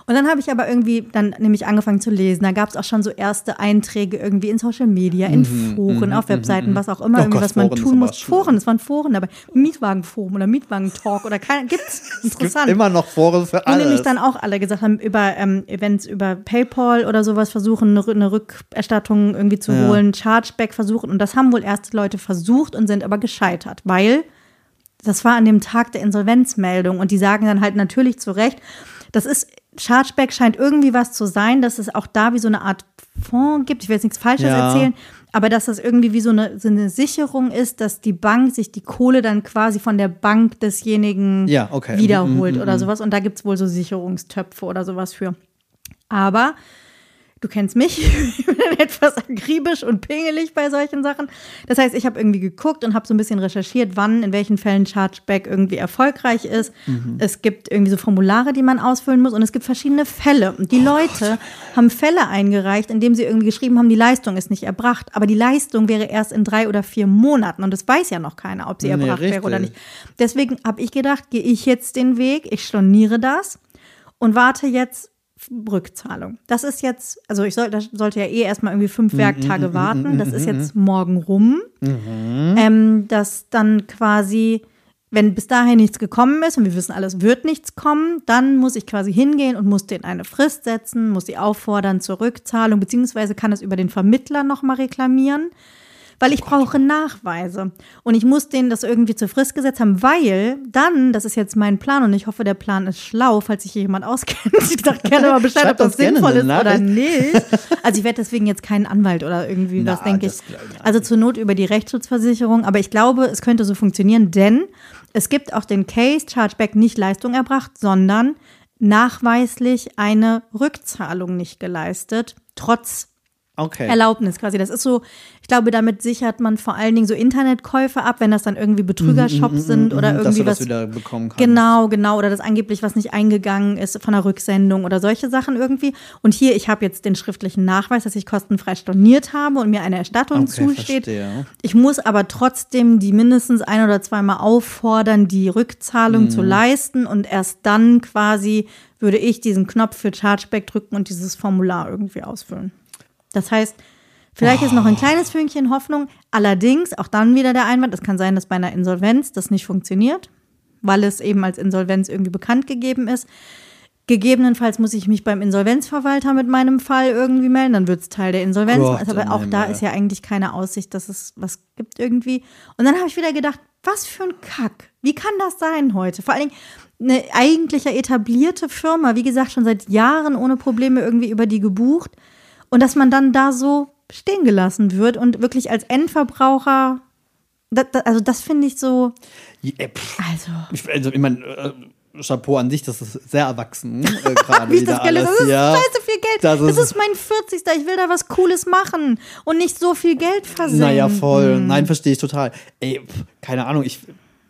Und dann habe ich aber irgendwie dann nämlich angefangen zu lesen. Da gab es auch schon so erste Einträge irgendwie in Social Media, in Mhm, Foren, mhm, auf Webseiten, mhm, was auch immer, oh irgendwie, Gott, was man Foren ist tun aber muss. schlimm. Foren, es waren Foren dabei. Mietwagenforum oder Mietwagentalk oder keine, gibt's. Es gibt Interessant. immer noch Foren für Wo alles. nämlich dann auch alle gesagt haben, über ähm, Events über PayPal oder sowas versuchen, eine, Rü- eine Rückerstattung irgendwie zu Ja. holen, Chargeback versuchen. Und das haben wohl erste Leute versucht und sind aber gescheitert, weil das war an dem Tag der Insolvenzmeldung. Und die sagen dann halt natürlich zu Recht, das ist, Chargeback scheint irgendwie was zu sein, dass es auch da wie so eine Art Fonds gibt. Ich will jetzt nichts Falsches Ja. erzählen, aber dass das irgendwie wie so eine, so eine Sicherung ist, dass die Bank sich die Kohle dann quasi von der Bank desjenigen Ja, okay. wiederholt Mhm, mhm, oder mhm. sowas. Und da gibt es wohl so Sicherungstöpfe oder sowas für. Aber du kennst mich, ich bin etwas akribisch und pingelig bei solchen Sachen. Das heißt, ich habe irgendwie geguckt und habe so ein bisschen recherchiert, wann, in welchen Fällen Chargeback irgendwie erfolgreich ist. Mhm. Es gibt irgendwie so Formulare, die man ausfüllen muss und es gibt verschiedene Fälle. Und die Leute haben Fälle eingereicht, in denen sie irgendwie geschrieben haben, die Leistung ist nicht erbracht. Aber die Leistung wäre erst in drei oder vier Monaten und das weiß ja noch keiner, ob sie Nee, erbracht wäre richtig. oder nicht. Deswegen habe ich gedacht, gehe ich jetzt den Weg, ich storniere das und warte jetzt Rückzahlung. Das ist jetzt, also ich soll, das sollte ja eh erstmal irgendwie fünf Werktage warten. Das ist jetzt morgen rum. Ähm, dass dann quasi, wenn bis dahin nichts gekommen ist und wir wissen alles, wird nichts kommen, dann muss ich quasi hingehen und muss denen eine Frist setzen, muss sie auffordern zur Rückzahlung, beziehungsweise kann es über den Vermittler nochmal reklamieren. Weil ich brauche Nachweise. Und ich muss denen das irgendwie zur Frist gesetzt haben, weil dann, das ist jetzt mein Plan und ich hoffe, der Plan ist schlau, falls sich hier jemand auskennt. Ich sage gerne mal Bescheid, ob Schreibt das uns gerne sinnvoll eine ist oder Nachricht. nicht. Also ich werde deswegen jetzt keinen Anwalt oder irgendwie Na, was, denke ich. das glaub ich Also zur Not über die Rechtsschutzversicherung. Aber ich glaube, es könnte so funktionieren, denn es gibt auch den Case, Chargeback nicht Leistung erbracht, sondern nachweislich eine Rückzahlung nicht geleistet, trotz Okay. Erlaubnis quasi. Das ist so, ich glaube, damit sichert man vor allen Dingen so Internetkäufe ab, wenn das dann irgendwie Betrügershops sind oder Dass irgendwie du das was. wieder bekommen kannst. Genau, genau. Oder das angeblich was nicht eingegangen ist von der Rücksendung oder solche Sachen irgendwie. Und hier, ich habe jetzt den schriftlichen Nachweis, dass ich kostenfrei storniert habe und mir eine Erstattung Okay, zusteht. verstehe. Ich muss aber trotzdem die mindestens ein oder zweimal auffordern, die Rückzahlung Mhm. zu leisten. Und erst dann quasi würde ich diesen Knopf für Chargeback drücken und dieses Formular irgendwie ausfüllen. Das heißt, vielleicht ist noch ein kleines Fünkchen Hoffnung. Allerdings, auch dann wieder der Einwand, es kann sein, dass bei einer Insolvenz das nicht funktioniert, weil es eben als Insolvenz irgendwie bekannt gegeben ist. Gegebenenfalls muss ich mich beim Insolvenzverwalter mit meinem Fall irgendwie melden, dann wird es Teil der Insolvenz. Gott Aber im auch da Himmel. ist ja eigentlich keine Aussicht, dass es was gibt irgendwie. Und dann habe ich wieder gedacht, was für ein Kack. Wie kann das sein heute? Vor allen Dingen eine eigentlich ja etablierte Firma, wie gesagt, schon seit Jahren ohne Probleme irgendwie über die gebucht. Und dass man dann da so stehen gelassen wird und wirklich als Endverbraucher, das, das, also das finde ich so, Ja, äh, pff. also. Ich, also, ich meine, äh, Chapeau an dich, das ist sehr erwachsen. Äh, gerade Wie ich wieder das gelesen alles. habe, das ist Ja. scheiße viel Geld. Das Das ist- ist, mein vierzigster Ich will da was Cooles machen und nicht so viel Geld versenken. Naja, voll. Nein, verstehe ich total. Ey, pff, keine Ahnung, ich.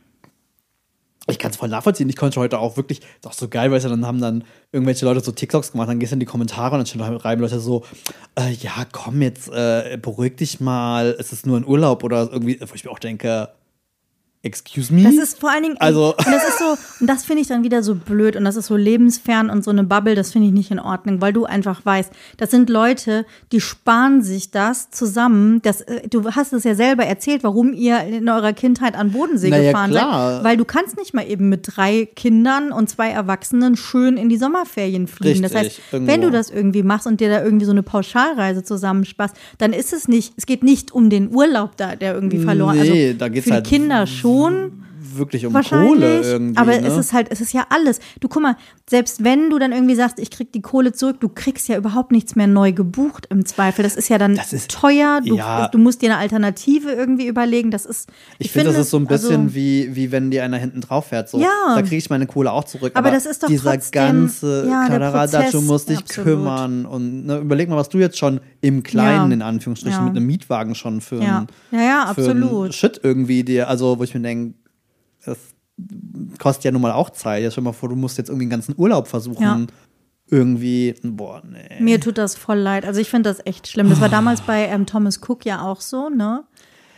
Ich kann es voll nachvollziehen. Ich konnte heute auch wirklich, das ist auch so geil, weil dann haben dann irgendwelche Leute so TikToks gemacht, dann gehst du in die Kommentare und dann schreiben Leute so, äh, ja, komm jetzt, äh, beruhig dich mal, es ist nur ein Urlaub oder irgendwie, wo ich mir auch denke, excuse me? Das ist vor allen Dingen, Also- und das ist so, und das finde ich dann wieder so blöd und das ist so lebensfern und so eine Bubble, das finde ich nicht in Ordnung, weil du einfach weißt, das sind Leute, die sparen sich das zusammen, das, äh, du hast es ja selber erzählt, warum ihr in eurer Kindheit an Bodensee Na ja, gefahren klar. seid, weil du kannst nicht mal eben mit drei Kindern und zwei Erwachsenen schön in die Sommerferien fliegen. Das Richtig, heißt, irgendwo. wenn du das irgendwie machst und dir da irgendwie so eine Pauschalreise zusammensparst, dann ist es nicht, es geht nicht um den Urlaub da, der irgendwie verloren, Nee, also da geht's für halt die Kinder schon, wirklich um wahrscheinlich, Kohle irgendwie. aber ne? es ist halt, es ist ja alles. Du guck mal, selbst wenn du dann irgendwie sagst, ich krieg die Kohle zurück, du kriegst ja überhaupt nichts mehr neu gebucht im Zweifel. Das ist ja dann Das ist- teuer. Du, ja. du musst dir eine Alternative irgendwie überlegen. Das ist, Ich, ich finde, das ist so ein bisschen also, wie, wie wenn dir einer hinten drauf fährt. So, Ja. da kriege ich meine Kohle auch zurück. Aber das ist doch dieser trotzdem- ganze ja, der Kladderadatsch, du Prozess, musst dich absolut. kümmern. Und ne, überleg mal, was du jetzt schon im Kleinen, Ja. in Anführungsstrichen, Ja. mit einem Mietwagen schon für Ja. ein, Ja, ja, für ein absolut. Shit irgendwie dir, also wo ich mir denke, das kostet ja nun mal auch Zeit. Jetzt stell dir mal vor, du musst jetzt irgendwie einen ganzen Urlaub versuchen, Ja. irgendwie, boah, nee. Mir tut das voll leid. Also ich finde das echt schlimm. Das war damals bei ähm, Thomas Cook ja auch so, ne?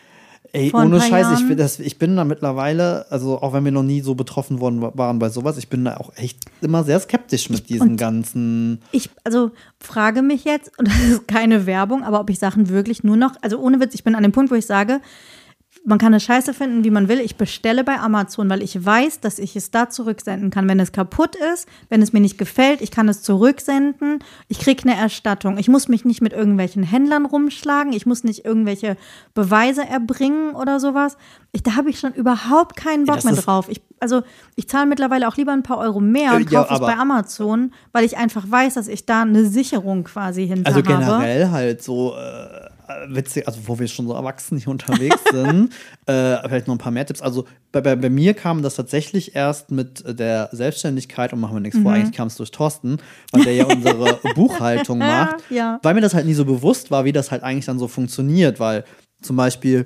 Ey, Vor ein ohne paar Scheiß, ich Jahren. bin, das, ich bin da mittlerweile, also auch wenn wir noch nie so betroffen worden waren bei sowas, ich bin da auch echt immer sehr skeptisch mit diesen und- ganzen. Ich, also frage mich jetzt, und das ist keine Werbung, aber ob ich Sachen wirklich nur noch, also ohne Witz, ich bin an dem Punkt, wo ich sage, man kann eine Scheiße finden, wie man will. Ich bestelle bei Amazon, weil ich weiß, dass ich es da zurücksenden kann. Wenn es kaputt ist, wenn es mir nicht gefällt, ich kann es zurücksenden. Ich kriege eine Erstattung. Ich muss mich nicht mit irgendwelchen Händlern rumschlagen. Ich muss nicht irgendwelche Beweise erbringen oder sowas. Ich, da habe ich schon überhaupt keinen Bock Das mehr ist- drauf. Ich, also ich zahle mittlerweile auch lieber ein paar Euro mehr und Äh, ja, kaufe es aber- bei Amazon, weil ich einfach weiß, dass ich da eine Sicherung quasi hinter Also habe. generell halt so äh, witzig, also wo wir schon so erwachsen hier unterwegs sind, äh, vielleicht noch ein paar mehr Tipps. Also bei, bei, bei mir kam das tatsächlich erst mit der Selbstständigkeit und machen wir nichts Mhm. vor, eigentlich kam es durch Thorsten, weil der ja unsere Buchhaltung macht, Ja. weil mir das halt nie so bewusst war, wie das halt eigentlich dann so funktioniert, weil zum Beispiel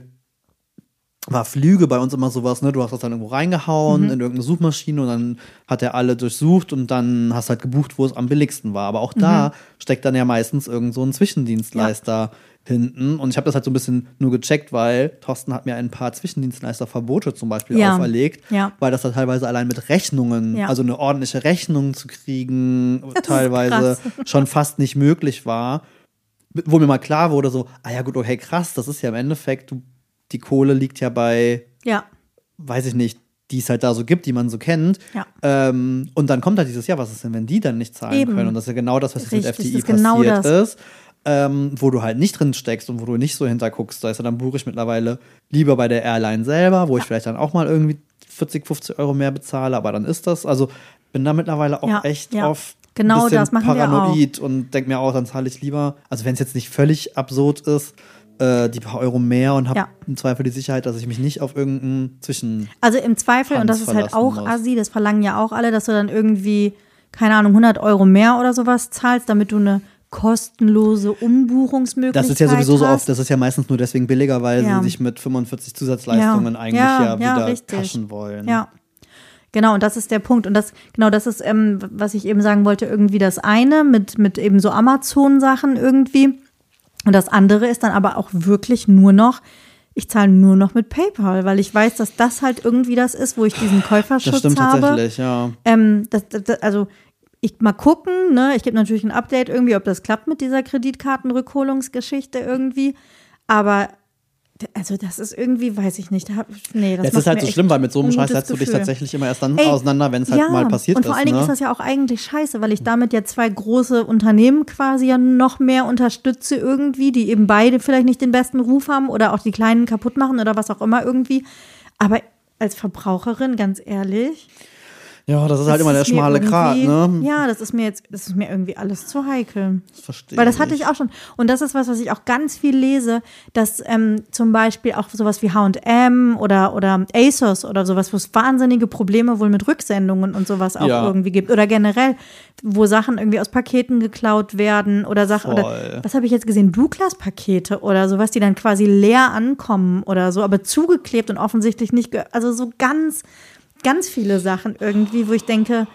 war Flüge bei uns immer sowas, ne? Du hast das dann irgendwo reingehauen Mhm. in irgendeine Suchmaschine und dann hat er alle durchsucht und dann hast halt gebucht, wo es am billigsten war. Aber auch da Mhm. steckt dann ja meistens irgend so ein Zwischendienstleister hinten. Und ich habe das halt so ein bisschen nur gecheckt, weil Thorsten hat mir ein paar Zwischendienstleisterverbote zum Beispiel Ja. auferlegt, Ja. weil das da teilweise allein mit Rechnungen, Ja. also eine ordentliche Rechnung zu kriegen, ist teilweise krass. schon fast nicht möglich war. Wo mir mal klar wurde, so, ah ja gut, okay, krass, das ist ja im Endeffekt, du, die Kohle liegt ja bei, Ja. weiß ich nicht, die es halt da so gibt, die man so kennt. Ja. Ähm, und dann kommt halt dieses, ja, was ist denn, wenn die dann nicht zahlen Eben. können? Und das ist ja genau das, was jetzt mit Richtig, F D I das ist genau passiert das. ist. Ähm, wo du halt nicht drin steckst und wo du nicht so hinterguckst. Da ist ja, dann buche ich mittlerweile lieber bei der Airline selber, wo ich vielleicht dann auch mal irgendwie vierzig, fünfzig Euro mehr bezahle, aber dann ist das. Also bin da mittlerweile auch Ja, echt ja. auf Genau bisschen das machen wir paranoid und denke mir auch, dann zahle ich lieber, also wenn es jetzt nicht völlig absurd ist, äh, die paar Euro mehr und habe Ja. im Zweifel die Sicherheit, dass ich mich nicht auf irgendeinen Zwischen. Also im Zweifel, und das Hans ist halt verlassen auch muss. assi, das verlangen ja auch alle, dass du dann irgendwie, keine Ahnung, hundert Euro mehr oder sowas zahlst, damit du eine kostenlose Umbuchungsmöglichkeit Das ist ja sowieso so hast. oft, das ist ja meistens nur deswegen billiger, weil Ja. sie sich mit fünfundvierzig Zusatzleistungen Ja. eigentlich Ja, ja, ja, wieder richtig. kaschen wollen. Ja. Genau, und das ist der Punkt. Und das, genau, das ist, ähm, was ich eben sagen wollte, irgendwie das eine mit, mit eben so Amazon-Sachen irgendwie. Und das andere ist dann aber auch wirklich nur noch, ich zahle nur noch mit PayPal, weil ich weiß, dass das halt irgendwie das ist, wo ich diesen Das Käuferschutz stimmt habe. tatsächlich, ja. Ähm, das, das, das, also ich mal gucken, ne? Ich gebe natürlich ein Update irgendwie, ob das klappt mit dieser Kreditkartenrückholungsgeschichte irgendwie. Aber also das ist irgendwie, weiß ich nicht. Da, nee, das Jetzt macht ist halt mir so echt schlimm, weil mit so einem Scheiß ungutes setzt du dich Gefühl. tatsächlich immer erst dann Ey, auseinander, wenn es halt ja, mal passiert und vor ist. allen Dingen ne? ist das ja auch eigentlich scheiße, weil ich damit ja zwei große Unternehmen quasi ja noch mehr unterstütze irgendwie, die eben beide vielleicht nicht den besten Ruf haben oder auch die Kleinen kaputt machen oder was auch immer irgendwie. Aber als Verbraucherin, ganz ehrlich, Ja, das ist halt das immer der ist mir schmale Grat, irgendwie- ne? Ja, das ist mir jetzt, das ist mir irgendwie alles zu heikel. Das verstehe Weil das hatte ich auch schon. Und das ist was, was ich auch ganz viel lese, dass ähm, zum Beispiel auch sowas wie H und M oder, oder ASOS oder sowas, wo es wahnsinnige Probleme wohl mit Rücksendungen und sowas auch Ja. irgendwie gibt. Oder generell, wo Sachen irgendwie aus Paketen geklaut werden oder Sachen. Voll. Oder was habe ich jetzt gesehen? Douglas-Pakete oder sowas, die dann quasi leer ankommen oder so, aber zugeklebt und offensichtlich nicht. ge- Also so ganz, ganz viele Sachen irgendwie, wo ich denke,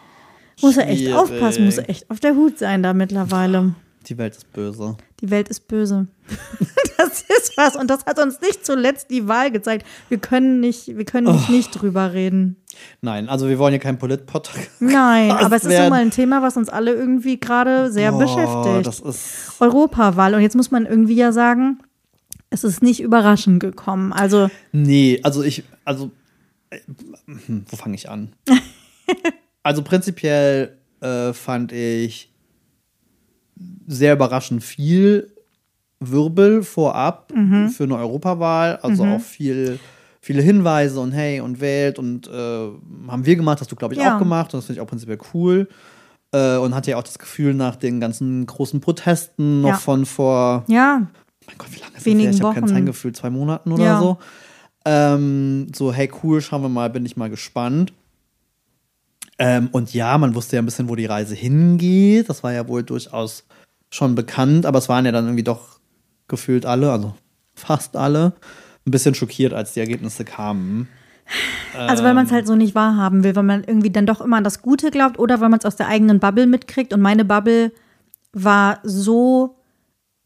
muss er echt Schwierig. aufpassen, muss er echt auf der Hut sein da mittlerweile. Die Welt ist böse. Die Welt ist böse. Das ist was. Und das hat uns nicht zuletzt die Wahl gezeigt. Wir können nicht, wir können nicht, Oh. nicht drüber reden. Nein, also wir wollen hier kein Polit-Podcast. Nein, aber es ist so werden. mal ein Thema, was uns alle irgendwie gerade sehr Oh, beschäftigt. das ist. Europawahl. Und jetzt muss man irgendwie ja sagen, es ist nicht überraschend gekommen. Also, Nee, also ich, also, äh, hm, wo fange ich an? Also prinzipiell äh, fand ich sehr überraschend viel Wirbel vorab Mhm. für eine Europawahl, also auch viel, viele Hinweise und hey und wählt und äh, haben wir gemacht, hast du glaube ich Ja. auch gemacht und das finde ich auch prinzipiell cool. Äh, und hatte ja auch das Gefühl nach den ganzen großen Protesten noch Ja. von vor ja, mein Gott, wie lange ist das Wenigen her? Ich habe kein Wochen. Zeitgefühl, zwei Monaten oder Ja. so. Ähm, so, hey, cool, schauen wir mal, bin ich mal gespannt. Ähm, und ja, man wusste ja ein bisschen, wo die Reise hingeht. Das war ja wohl durchaus schon bekannt, aber es waren ja dann irgendwie doch gefühlt alle, also fast alle, ein bisschen schockiert, als die Ergebnisse kamen. also weil man es halt so nicht wahrhaben will, weil man irgendwie dann doch immer an das Gute glaubt oder weil man es aus der eigenen Bubble mitkriegt. Und meine Bubble war so,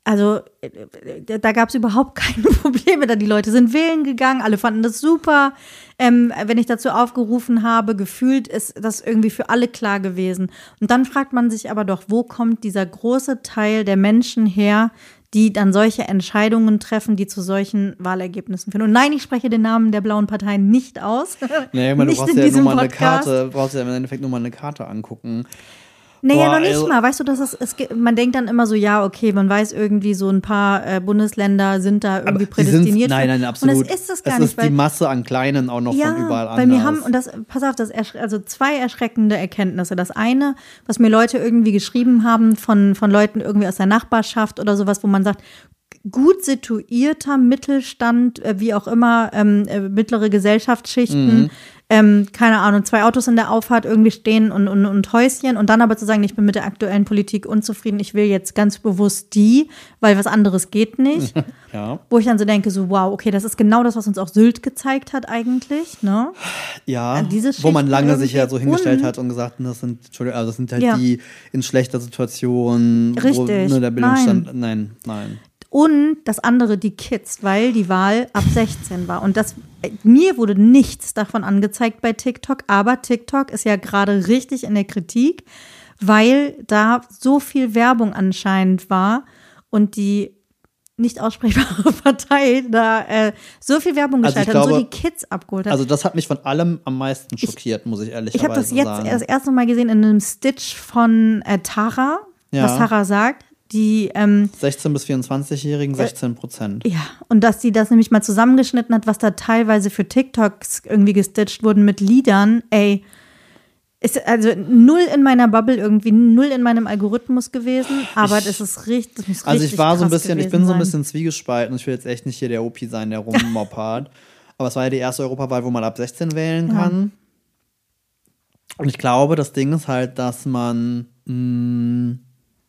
also äh, da gab es überhaupt keine Probleme. Da die Leute sind wählen gegangen, alle fanden das super. Ähm, wenn ich dazu aufgerufen habe, gefühlt ist das irgendwie für alle klar gewesen. Und dann fragt man sich aber doch, wo kommt dieser große Teil der Menschen her, die dann solche Entscheidungen treffen, die zu solchen Wahlergebnissen führen. Und nein, ich spreche den Namen der blauen Parteien nicht aus. Nee, ich meine, du brauchst ja nur mal eine Karte, brauchst ja im Endeffekt nur mal eine Karte angucken. Naja, Boah, noch nicht also, mal. Weißt du, dass es, es, man denkt dann immer so, ja, okay, man weiß irgendwie, so ein paar äh, Bundesländer sind da irgendwie prädestiniert. Nein, nein, absolut. Und es ist es gar es nicht. ist die Masse an Kleinen auch noch ja, von überall anders. Weil mir haben, und das, pass auf, das also zwei erschreckende Erkenntnisse. Das eine, was mir Leute irgendwie geschrieben haben von, von Leuten irgendwie aus der Nachbarschaft oder sowas, wo man sagt, gut situierter Mittelstand, äh, wie auch immer, ähm, äh, mittlere Gesellschaftsschichten, mhm. ähm, keine Ahnung, zwei Autos in der Auffahrt irgendwie stehen und, und, und Häuschen und dann aber zu sagen, ich bin mit der aktuellen Politik unzufrieden, ich will jetzt ganz bewusst die, weil was anderes geht nicht. Ja. Wo ich dann so denke, so wow, okay, das ist genau das, was uns auch Sylt gezeigt hat eigentlich, ne? Ja, Diese wo man lange irgendwie sich ja so hingestellt un- hat und gesagt, das sind, Entschuldigung, also das sind halt Ja. die in schlechter Situation, wo Richtig. ne, der Bildungsstand, nein, nein. Und das andere, die Kids, weil die Wahl ab sechzehn war. Und das, mir wurde nichts davon angezeigt bei TikTok, aber TikTok ist ja gerade richtig in der Kritik, weil da so viel Werbung anscheinend war und die nicht aussprechbare Partei da äh, so viel Werbung Also ich geschaltet hat und so glaube, die Kids abgeholt hat. Also das hat mich von allem am meisten schockiert, muss ich ehrlich Ich habe das jetzt sagen. das erste Mal gesehen in einem Stitch von äh, Tara, Ja. was Tara sagt. Die, ähm, sechzehn- bis vierundzwanzig-Jährigen, sechzehn Prozent. ja, und dass sie das nämlich mal zusammengeschnitten hat, was da teilweise für TikToks irgendwie gestitcht wurden mit Liedern, ey, ist also null in meiner Bubble irgendwie, null in meinem Algorithmus gewesen, aber Ich- das ist richtig, das muss Also richtig ich war so ein krass bisschen, ich gewesen bin so ein sein. bisschen zwiegespalten. Ich will jetzt echt nicht hier der Opi sein, der rummoppert. Aber es war ja die erste Europawahl, wo man ab sechzehn wählen kann. Und ich glaube, das Ding ist halt, dass man mh,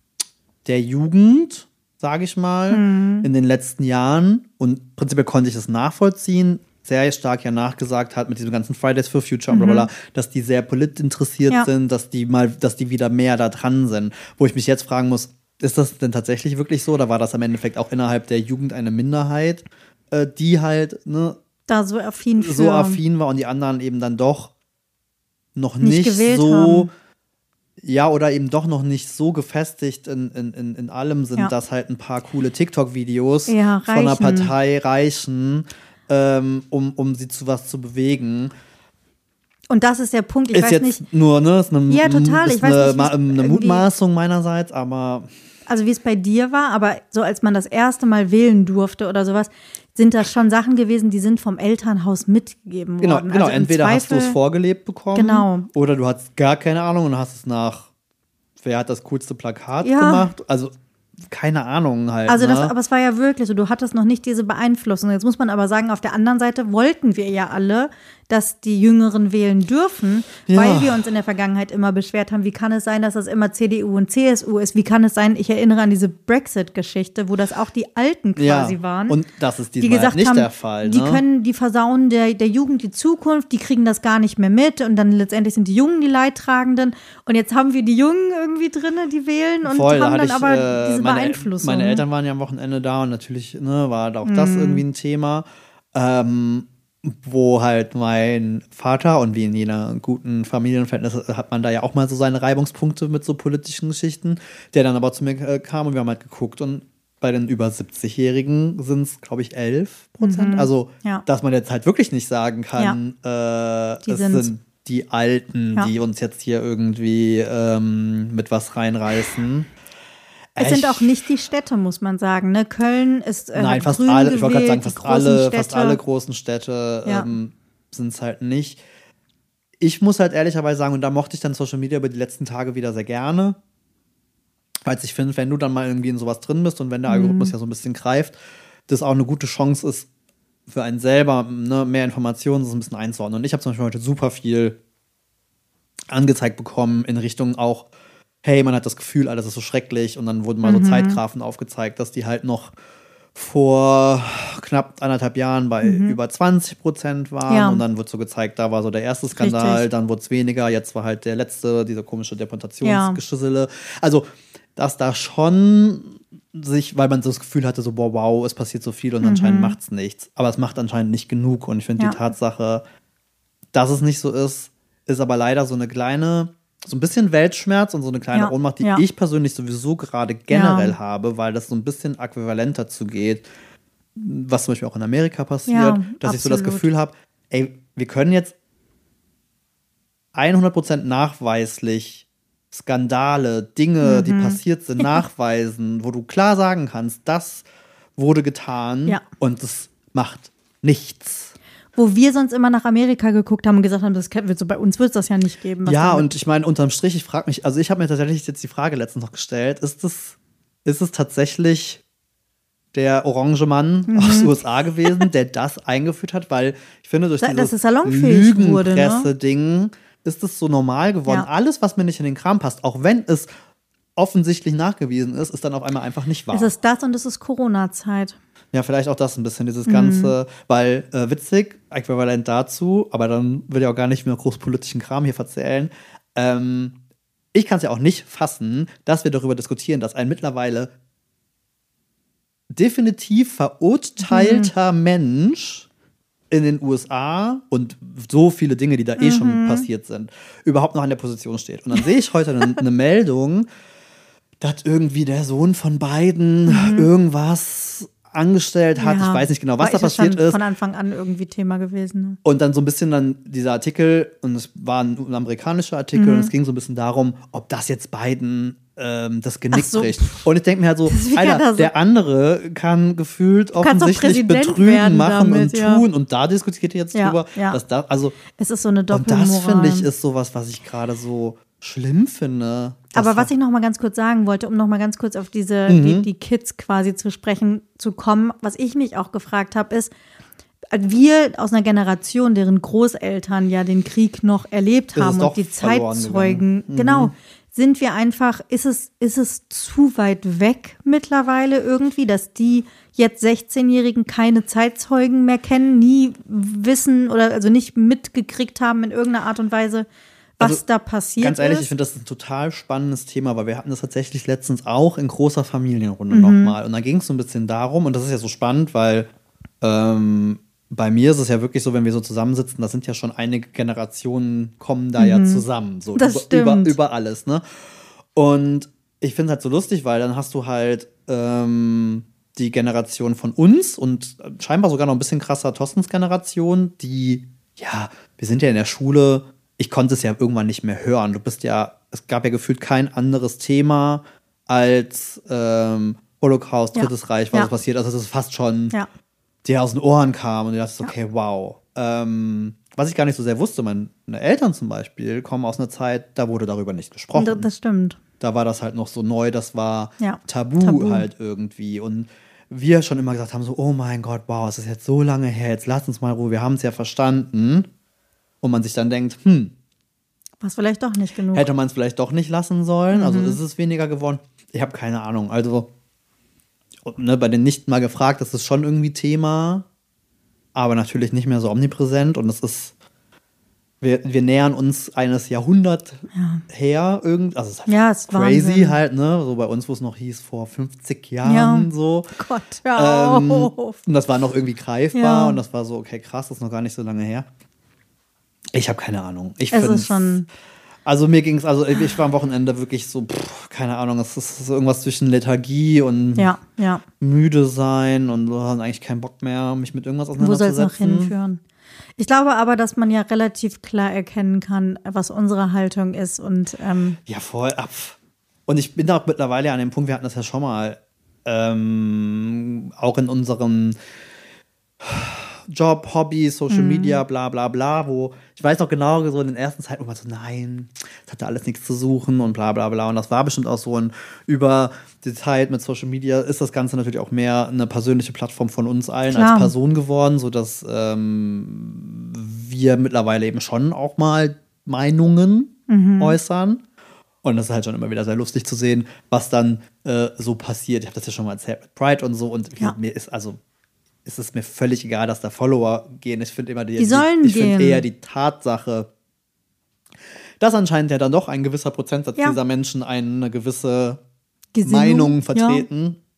der Jugend, sage ich mal, Mhm. in den letzten Jahren, und prinzipiell konnte ich es nachvollziehen, sehr stark ja nachgesagt hat mit diesem ganzen Fridays for Future und bla bla, bla, dass die sehr politinteressiert Ja. sind, dass die mal, dass die wieder mehr da dran sind. Wo ich mich jetzt fragen muss, ist das denn tatsächlich wirklich so? Oder war das im Endeffekt auch innerhalb der Jugend eine Minderheit, äh, die halt ne, Da so affin für. so affin war und die anderen eben dann doch noch Nicht nicht, gewählt so, haben. ja, oder eben doch noch nicht so gefestigt in, in, in, in allem sind, Ja. dass halt ein paar coole TikTok-Videos Ja, von einer reichen. Partei reichen, ähm, um, um sie zu was zu bewegen. Und das ist der Punkt, ich ist weiß jetzt nicht, nur, ne, ist eine, Ja, total, ist ich weiß eine, nicht, Ma- wie's eine irgendwie- Mutmaßung meinerseits, aber also wie es bei dir war, aber so als man das erste Mal wählen durfte oder sowas, sind das schon Sachen gewesen, die sind vom Elternhaus mitgegeben genau, worden. genau Also im entweder hast du es Zweifel- vorgelebt bekommen Genau. oder du hattest gar keine Ahnung und hast es nach, wer hat das coolste Plakat Ja. gemacht, also keine Ahnung halt. Also das, ne? aber es war ja wirklich so, du hattest noch nicht diese Beeinflussung. Jetzt muss man aber sagen, auf der anderen Seite wollten wir ja alle, dass die Jüngeren wählen dürfen, Ja. weil wir uns in der Vergangenheit immer beschwert haben, wie kann es sein, dass das immer C D U und C S U ist, wie kann es sein, ich erinnere an diese Brexit-Geschichte, wo das auch die Alten quasi ja. waren. Und das ist die diesmal gesagt halt nicht haben, der Fall. Ne? die können, die versauen der, der Jugend die Zukunft, die kriegen das gar nicht mehr mit und dann letztendlich sind die Jungen die Leidtragenden und jetzt haben wir die Jungen irgendwie drin, die wählen und Voll, da haben hatte dann ich, aber äh, diese meine, Beeinflussung. Meine Eltern waren ja am Wochenende da und natürlich ne, war auch das Mhm. irgendwie ein Thema, ähm, wo halt mein Vater und wie in jeder guten Familienverhältnis hat man da ja auch mal so seine Reibungspunkte mit so politischen Geschichten, der dann aber zu mir äh, kam und wir haben halt geguckt und bei den über siebzig-Jährigen sind es, glaube ich, elf Prozent. Mhm. Also, Ja. dass man jetzt halt wirklich nicht sagen kann, äh, Die es sind's. sind die Alten, Ja. die uns jetzt hier irgendwie ähm, mit was reinreißen. Es Ich- sind auch nicht die Städte, muss man sagen. Ne? Köln ist äh, Nein, hat fast grün alle, ich wollte gerade sagen, gewählt, die fast großen alle, Städte. fast alle großen Städte Ja. ähm, sind es halt nicht. Ich muss halt ehrlicherweise sagen, und da mochte ich dann Social Media über die letzten Tage wieder sehr gerne, weil ich finde, wenn du dann mal irgendwie in sowas drin bist und wenn der Algorithmus Mhm. ja so ein bisschen greift, das auch eine gute Chance ist, für einen selber ne, mehr Informationen so ein bisschen einzuordnen. Und ich habe zum Beispiel heute super viel angezeigt bekommen in Richtung auch, hey, man hat das Gefühl, alles ist so schrecklich und dann wurden mal Mhm. so Zeitgrafen aufgezeigt, dass die halt noch vor knapp anderthalb Jahren bei über zwanzig Prozent waren Mhm. Ja. und dann wird so gezeigt, da war so der erste Skandal, Richtig. dann wurde es weniger, jetzt war halt der letzte, diese komische Deportationsgeschissele. Also, dass da schon sich, weil man so das Gefühl hatte, so, boah, wow, es passiert so viel und mhm. anscheinend macht es nichts. Aber es macht anscheinend nicht genug. Und ich finde ja. die Tatsache, dass es nicht so ist, ist aber leider so eine kleine, so ein bisschen Weltschmerz und so eine kleine ja. Ohnmacht, die ja. ich persönlich sowieso gerade generell ja. habe, weil das so ein bisschen äquivalent dazu geht, was zum Beispiel auch in Amerika passiert, ja, dass absolut. ich so das Gefühl habe, ey, wir können jetzt hundert Prozent nachweislich Skandale, Dinge, mhm. die passiert sind, nachweisen, wo du klar sagen kannst, das wurde getan ja. und es macht nichts. Wo wir sonst immer nach Amerika geguckt haben und gesagt haben, das wird so, bei uns wird es das ja nicht geben. Ja, und ich meine, unterm Strich, ich frage mich, also ich habe mir tatsächlich jetzt die Frage letztens noch gestellt, ist es, ist es tatsächlich der orange Mann mhm. aus den U S A gewesen, der das eingeführt hat? Weil ich finde, durch dieses Lügenpresse-Ding ne? ist es so normal geworden. Ja. Alles, was mir nicht in den Kram passt, auch wenn es offensichtlich nachgewiesen ist, ist dann auf einmal einfach nicht wahr. Es ist das und es ist Corona-Zeit. Ja, vielleicht auch das ein bisschen, dieses Ganze, mhm. weil äh, witzig, äquivalent dazu, aber dann will ich auch gar nicht mehr groß politischen Kram hier erzählen. Ähm, ich kann es ja auch nicht fassen, dass wir darüber diskutieren, dass ein mittlerweile definitiv verurteilter mhm. Mensch in den U S A und so viele Dinge, die da eh mhm. schon passiert sind, überhaupt noch an der Position steht. Und dann sehe ich heute eine, eine Meldung, dass irgendwie der Sohn von Biden mhm. irgendwas angestellt hat. Ja. Ich weiß nicht genau, was War da passiert ist. Von Anfang an irgendwie Thema gewesen. Ne? Und dann so ein bisschen dann dieser Artikel, und es war ein, ein amerikanischer Artikel, mhm. und es ging so ein bisschen darum, ob das jetzt Biden ähm, das Genick so. bricht. Und ich denke mir halt so, Alter, der andere kann gefühlt offensichtlich betrügen, machen damit, und tun. Ja. Und da diskutiert ihr jetzt ja, drüber, ja. dass da, also. Es ist so eine Doppelmoral. Und das, finde ich, ist sowas, was ich gerade so schlimm finde. Aber was ich noch mal ganz kurz sagen wollte, um noch mal ganz kurz auf diese mhm. die, die Kids quasi zu sprechen zu kommen, was ich mich auch gefragt habe, ist, wir aus einer Generation, deren Großeltern ja den Krieg noch erlebt haben und die Zeitzeugen, mhm. genau, sind wir einfach, ist es, ist es zu weit weg mittlerweile irgendwie, dass die jetzt sechzehnjährigen keine Zeitzeugen mehr kennen, nie wissen oder also nicht mitgekriegt haben in irgendeiner Art und Weise, was also, da passiert ganz ehrlich, ist. ich finde das ein total spannendes Thema, weil wir hatten das tatsächlich letztens auch in großer Familienrunde mhm. nochmal. Und da ging es so ein bisschen darum, und das ist ja so spannend, weil ähm, bei mir ist es ja wirklich so, wenn wir so zusammensitzen, da sind ja schon einige Generationen, kommen da mhm. ja zusammen. So das über, über, über alles, ne? Und ich finde es halt so lustig, weil dann hast du halt ähm, die Generation von uns und scheinbar sogar noch ein bisschen krasser Thorstens Generation, die, ja, wir sind ja in der Schule. Ich konnte es ja irgendwann nicht mehr hören. Du bist ja, es gab ja gefühlt kein anderes Thema als ähm, Holocaust, ja. Drittes Reich, was ja. passiert. Also es ist fast schon, ja. dir aus den Ohren kam und du dachtest, okay, ja. wow. Ähm, was ich gar nicht so sehr wusste, meine Eltern zum Beispiel kommen aus einer Zeit, da wurde darüber nicht gesprochen. Das, das stimmt. Da war das halt noch so neu, das war ja. Tabu, Tabu halt irgendwie. Und wir schon immer gesagt haben so, oh mein Gott, wow, es ist jetzt so lange her, jetzt lass uns mal Ruhe, wir haben es ja verstanden. Und man sich dann denkt, hm, was vielleicht doch nicht genug. Hätte man es vielleicht doch nicht lassen sollen, mhm. also ist es weniger geworden. Ich habe keine Ahnung, also ne, bei den nicht mal gefragt, das ist schon irgendwie Thema, aber natürlich nicht mehr so omnipräsent und es ist, wir, wir nähern uns eines Jahrhundert ja. her, irgend, also es ist halt ja, es crazy Wahnsinn. halt, ne, so bei uns, wo es noch hieß, vor fünfzig Jahren ja. so. Gott, hör ähm, auf. Und das war noch irgendwie greifbar ja. und das war so, okay, krass, das ist noch gar nicht so lange her. Ich habe keine Ahnung. Ich es ist schon. Also mir ging es, also ich war am Wochenende wirklich so, pff, keine Ahnung, es ist so irgendwas zwischen Lethargie und ja, ja. müde sein und so, haben eigentlich keinen Bock mehr, mich mit irgendwas auseinanderzusetzen. Wo soll es noch hinführen? Ich glaube aber, dass man ja relativ klar erkennen kann, was unsere Haltung ist und ähm ja, voll ab. Und ich bin da mittlerweile an dem Punkt, wir hatten das ja schon mal ähm, auch in unserem Job, Hobby, Social Media, bla bla bla, wo ich weiß noch genau, so in den ersten Zeiten, wo man so, nein, das hatte alles nichts zu suchen und bla bla bla. Und das war bestimmt auch so ein, über die Zeit mit Social Media ist das Ganze natürlich auch mehr eine persönliche Plattform von uns allen Klar. als Person geworden, sodass ähm, wir mittlerweile eben schon auch mal Meinungen mhm. äußern. Und das ist halt schon immer wieder sehr lustig zu sehen, was dann äh, so passiert. Ich habe das ja schon mal erzählt mit Pride und so und ja. mir ist also ist es mir völlig egal, dass da Follower gehen. Ich finde immer die, die sollen die, ich gehen. finde eher die Tatsache, dass anscheinend ja dann doch ein gewisser Prozentsatz ja. dieser Menschen eine gewisse Gesinnung, Meinung vertreten,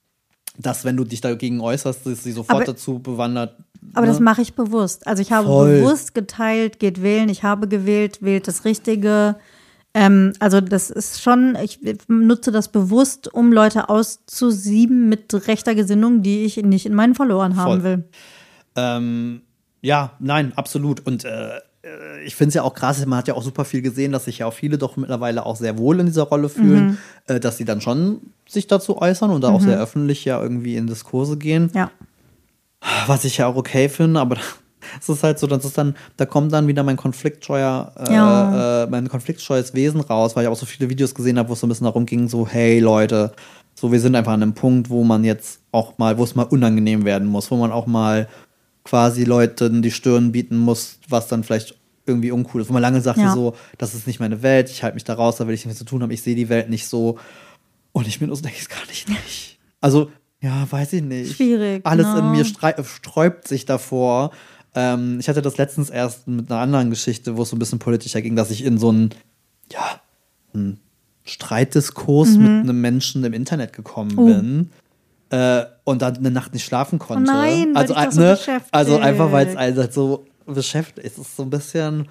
dass wenn du dich dagegen äußerst, dass sie sofort Aber- dazu bewandert. Aber ne? das mache ich bewusst. Also ich habe Voll. bewusst geteilt, geht wählen, ich habe gewählt, wählt das Richtige. Ähm, also das ist schon, ich nutze das bewusst, um Leute auszusieben mit rechter Gesinnung, die ich nicht in meinen Followern haben Voll. will. Ähm, ja, nein, absolut. Und äh, äh, ich finde es ja auch krass, man hat ja auch super viel gesehen, dass sich ja auch viele doch mittlerweile auch sehr wohl in dieser Rolle fühlen, Mhm. äh, dass sie dann schon sich dazu äußern und da auch sehr öffentlich ja irgendwie in Diskurse gehen. Ja. Was ich ja auch okay finde, aber es ist halt so, das ist dann, da kommt dann wieder mein konfliktscheuer, äh, Ja. äh, mein konfliktscheues Wesen raus, weil ich auch so viele Videos gesehen habe, wo es so ein bisschen darum ging, so, hey Leute, so wir sind einfach an einem Punkt, wo man jetzt auch mal, wo es mal unangenehm werden muss, wo man auch mal quasi Leuten die Stirn bieten muss, was dann vielleicht irgendwie uncool ist. Wo man lange sagte Ja. so, das ist nicht meine Welt, ich halte mich da raus, da will ich nichts zu tun haben, ich sehe die Welt nicht so. Und ich mir nur so denke, es kann ich nicht. Also, ja, weiß ich nicht. Schwierig, Alles ne? in mir strei- sträubt sich davor. Ähm, ich hatte das letztens erst mit einer anderen Geschichte, wo es so ein bisschen politischer ging, dass ich in so einen, ja, einen Streitdiskurs mit einem Menschen im Internet gekommen Oh. bin. Äh, und dann eine Nacht nicht schlafen konnte. Oh nein, weil also, dich das äh, so ne? beschäftigt. Also einfach, weil es einen halt so beschäftigt. Es ist so ein bisschen.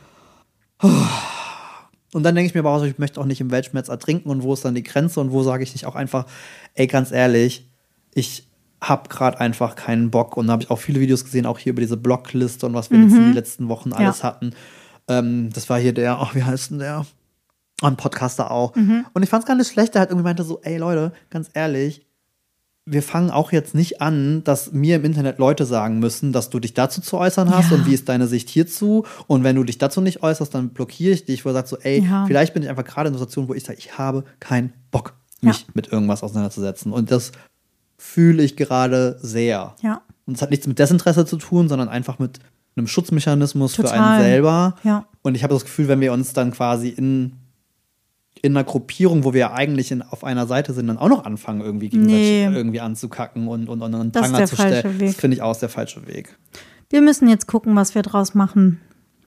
Und dann denke ich mir aber auch, so, ich möchte auch nicht im Weltschmerz ertrinken und wo ist dann die Grenze und wo sage ich nicht auch einfach, ey, ganz ehrlich, ich habe gerade einfach keinen Bock. Und da habe ich auch viele Videos gesehen, auch hier über diese Blockliste und was wir jetzt in die letzten Wochen alles Ja. hatten. Ähm, das war hier der, ach, wie heißt denn der? Ein Podcaster auch. Mhm. Und ich fand es gar nicht schlecht, der hat irgendwie meinte so, ey Leute, ganz ehrlich, wir fangen auch jetzt nicht an, dass mir im Internet Leute sagen müssen, dass du dich dazu zu äußern hast Ja. und wie ist deine Sicht hierzu. Und wenn du dich dazu nicht äußerst, dann blockiere ich dich, wo er sagt so, ey, Ja. vielleicht bin ich einfach gerade in einer Situation, wo ich sage, ich habe keinen Bock, mich Ja. mit irgendwas auseinanderzusetzen. Und das fühle ich gerade sehr. Ja. Und es hat nichts mit Desinteresse zu tun, sondern einfach mit einem Schutzmechanismus für Total. einen selber. Ja. Und ich habe das Gefühl, wenn wir uns dann quasi in, in einer Gruppierung, wo wir ja eigentlich in, auf einer Seite sind, dann auch noch anfangen, irgendwie gegenseitig Nee. irgendwie anzukacken und, und, und einen Das ist Pranger der zu falsche stellen. Weg. Das finde ich auch ist der falsche Weg. Wir müssen jetzt gucken, was wir draus machen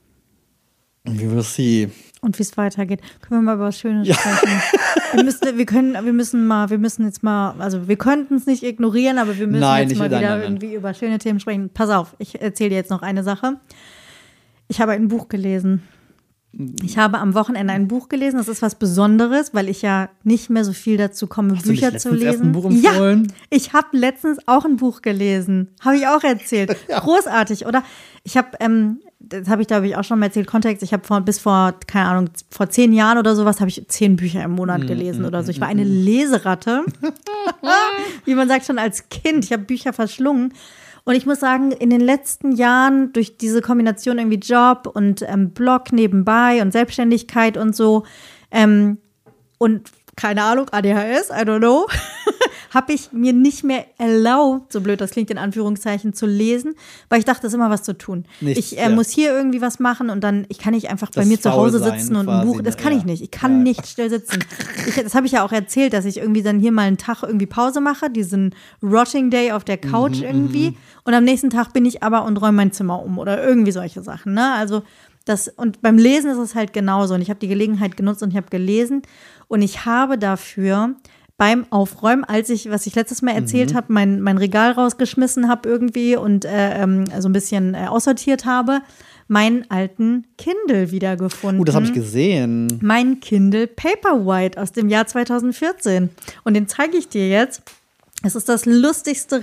Und we will see. und wie es weitergeht. Können wir mal über was Schönes sprechen? Wir müssen, wir können, wir müssen mal, wir müssen jetzt mal, also wir könnten es nicht ignorieren, aber wir müssen Nein, jetzt nicht- mal nein, wieder nein, nein. irgendwie über schöne Themen sprechen. Pass auf, ich erzähle dir jetzt noch eine Sache. Ich habe ein Buch gelesen. Ich habe am Wochenende ein Buch gelesen. Das ist was Besonderes, weil ich ja nicht mehr so viel dazu komme, Hast du nicht Bücher letztens zu lesen. erst ein Buch ja, empfohlen? ich habe letztens auch ein Buch gelesen. Habe ich auch erzählt. Großartig, oder? Ich habe, ähm, das habe ich, glaube ich, auch schon mal erzählt, Kontext. Ich habe vor, bis vor, keine Ahnung, vor zehn Jahren oder sowas, habe ich zehn Bücher im Monat gelesen oder so. Ich war eine Leseratte. Wie man sagt, schon als Kind. Ich habe Bücher verschlungen. Und ich muss sagen, in den letzten Jahren durch diese Kombination irgendwie Job und ähm, Blog nebenbei und Selbstständigkeit und so ähm, und keine Ahnung, A D H S, I don't know, habe ich mir nicht mehr erlaubt, so blöd das klingt in Anführungszeichen, zu lesen, weil ich dachte, es ist immer was zu tun. Nichts, ich äh, ja. muss hier irgendwie was machen und dann, ich kann nicht einfach bei Das mir zu Hause Faulsein sitzen und ein quasi, Buch, das ne? kann Ja. ich nicht. Ich kann Ja. nicht still sitzen. Ich, das habe ich ja auch erzählt, dass ich irgendwie dann hier mal einen Tag irgendwie Pause mache, diesen Rotting Day auf der Couch Mhm, irgendwie und am nächsten Tag bin ich aber und räume mein Zimmer um oder irgendwie solche Sachen, ne? Also das, und beim Lesen ist es halt genauso und ich habe die Gelegenheit genutzt und ich habe gelesen und ich habe dafür beim Aufräumen, als ich, was ich letztes Mal erzählt Mhm. habe, mein, mein Regal rausgeschmissen habe irgendwie und äh, ähm, so ein bisschen äh, aussortiert habe, meinen alten Kindle wiedergefunden. Uh, das habe ich gesehen. Mein Kindle Paperwhite aus dem Jahr zweitausendvierzehn. Und den zeige ich dir jetzt. Es ist das lustigste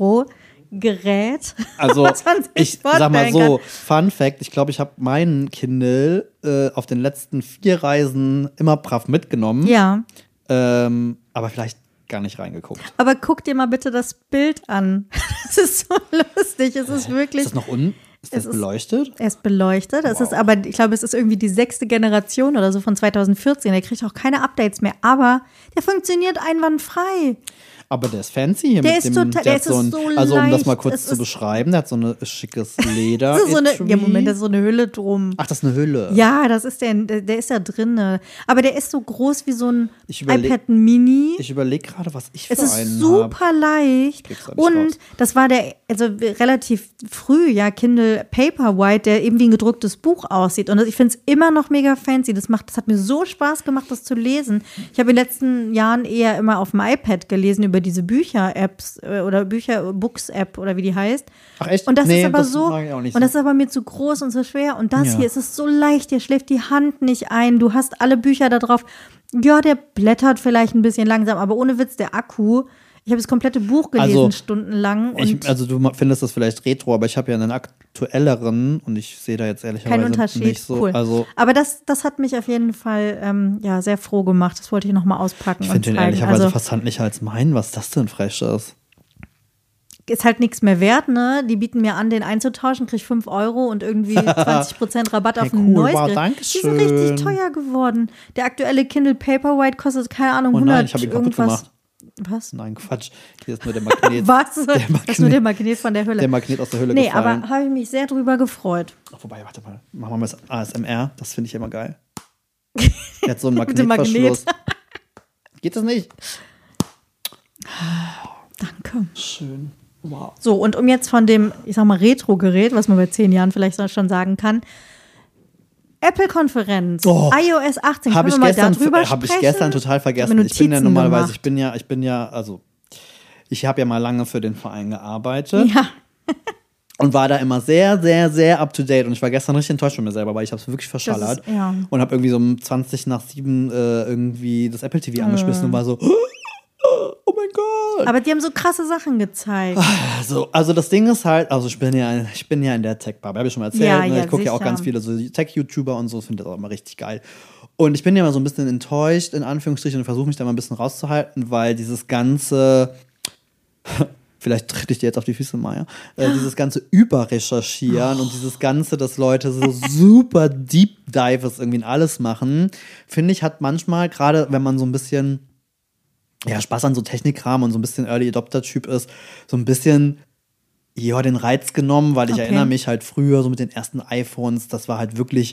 Retro-Gerät, Also, was man sich ich sag mal vorstellen so, Fun Fact, ich glaube, ich habe meinen Kindle äh, auf den letzten vier Reisen immer brav mitgenommen. kann. Ja, Ähm, aber vielleicht gar nicht reingeguckt. aber guck dir mal bitte das Bild an. Das ist so lustig. Es ist wirklich. Ist das noch un? Ist das Es ist- beleuchtet? Er ist beleuchtet. Es Wow. ist aber, ich glaube, es ist irgendwie die sechste Generation oder so von zweitausendvierzehn. Der kriegt auch keine Updates mehr. Aber der funktioniert einwandfrei. Aber der ist fancy hier Der mit ist dem. total- der hat ist so ein, so also um das leicht. mal kurz Es zu ist- beschreiben, der hat so ein schickes Leder. Das ist so eine, Etui. ja, Moment, das ist so eine Hülle drum. Ach, das ist eine Hülle. Ja, das ist der, der, der ist da drin. Aber der ist so groß wie so ein Ich überleg- iPad Mini. Ich überlege gerade, was ich für Es ist einen super habe. leicht. krieg's da nicht Und raus. das war der, also relativ früh, ja, Kindle Paperwhite, der eben wie ein gedrucktes Buch aussieht. Und ich finde es immer noch mega fancy. Das macht, das hat mir so Spaß gemacht, das zu lesen. Ich habe in den letzten Jahren eher immer auf dem iPad gelesen, über über diese Bücher-Apps äh, oder Bücher-Books-App oder wie die heißt. Ach echt? Und das nee, ist aber das so, mag ich auch nicht und das so. ist aber mir zu groß und zu schwer. Und das Ja. hier, es ist so leicht, dir schläft die Hand nicht ein. Du hast alle Bücher da drauf. Ja, der blättert vielleicht ein bisschen langsam, aber ohne Witz, der Akku. Ich habe das komplette Buch gelesen, Also, stundenlang. Und Ich, also du findest das vielleicht retro, aber ich habe ja einen aktuelleren und ich sehe da jetzt ehrlicherweise kein Unterschied. nicht so. Cool. Also aber das, das hat mich auf jeden Fall ähm, ja, sehr froh gemacht. Das wollte ich nochmal auspacken. ich und finde den zeigen. ehrlicherweise Also, fast handlicher als meinen. Was ist das denn Freches? ist halt nichts mehr wert, ne? Die bieten mir an, den einzutauschen, krieg fünf Euro und irgendwie zwanzig Prozent Rabatt auf Hey, ein cool. neues Wow, Gerät. danke Die sind richtig schön. teuer geworden. Der aktuelle Kindle Paperwhite kostet, keine Ahnung, Oh nein, hundert ich habe ihn kaputt irgendwas. gemacht. Was? Nein, Quatsch. Hier ist nur der Magnet. Was? Der Das ist nur Magnet, der Magnet von der Hülle. der Magnet aus der Hülle nee, gefallen. aber habe ich mich sehr drüber gefreut. Ach, wobei, warte mal. Machen wir mal das A S M R. Das finde ich immer geil. Der hat so einen Mit dem Magnetverschluss. Magnet. Geht das nicht? Danke. Schön. Wow. So, und um jetzt von dem, ich sag mal, Retro-Gerät, was man bei zehn Jahren vielleicht schon sagen kann, Apple-Konferenz, Oh, iOS achtzehn, Habe können ich, wir mal gestern, darüber äh, hab ich sprechen? gestern total vergessen. mir Ich bin ja Notizen normalerweise, gemacht. ich bin ja, ich bin ja, also ich habe ja mal lange für den Verein gearbeitet Ja, und war da immer sehr, sehr, sehr up to date. Und ich war gestern richtig enttäuscht von mir selber, weil ich habe es wirklich verschallert ist- ja. und habe irgendwie so um zwanzig nach sieben äh, irgendwie das Apple T V angeschmissen und war so, oh mein Gott. aber die haben so krasse Sachen gezeigt. Also, also das Ding ist halt, also ich bin ja, ich bin ja in der Tech-Bubble, habe ich schon mal erzählt. Ja, ne? ja, Ich gucke ja auch sicher. ganz viele so Tech-YouTuber und so, finde das auch immer richtig geil. Und ich bin ja immer so ein bisschen enttäuscht, in Anführungsstrichen, und versuche mich da mal ein bisschen rauszuhalten, weil dieses ganze, vielleicht tritt ich dir jetzt auf die Füße, Maya, äh, dieses ganze Überrecherchieren und dieses ganze, dass Leute so super Deep Dives irgendwie in alles machen, finde ich, hat manchmal, gerade wenn man so ein bisschen ja, Spaß an so Technikkram und so ein bisschen Early Adopter-Typ ist, so ein bisschen, ja, den Reiz genommen, weil ich Okay. erinnere mich halt früher so mit den ersten iPhones, das war halt wirklich,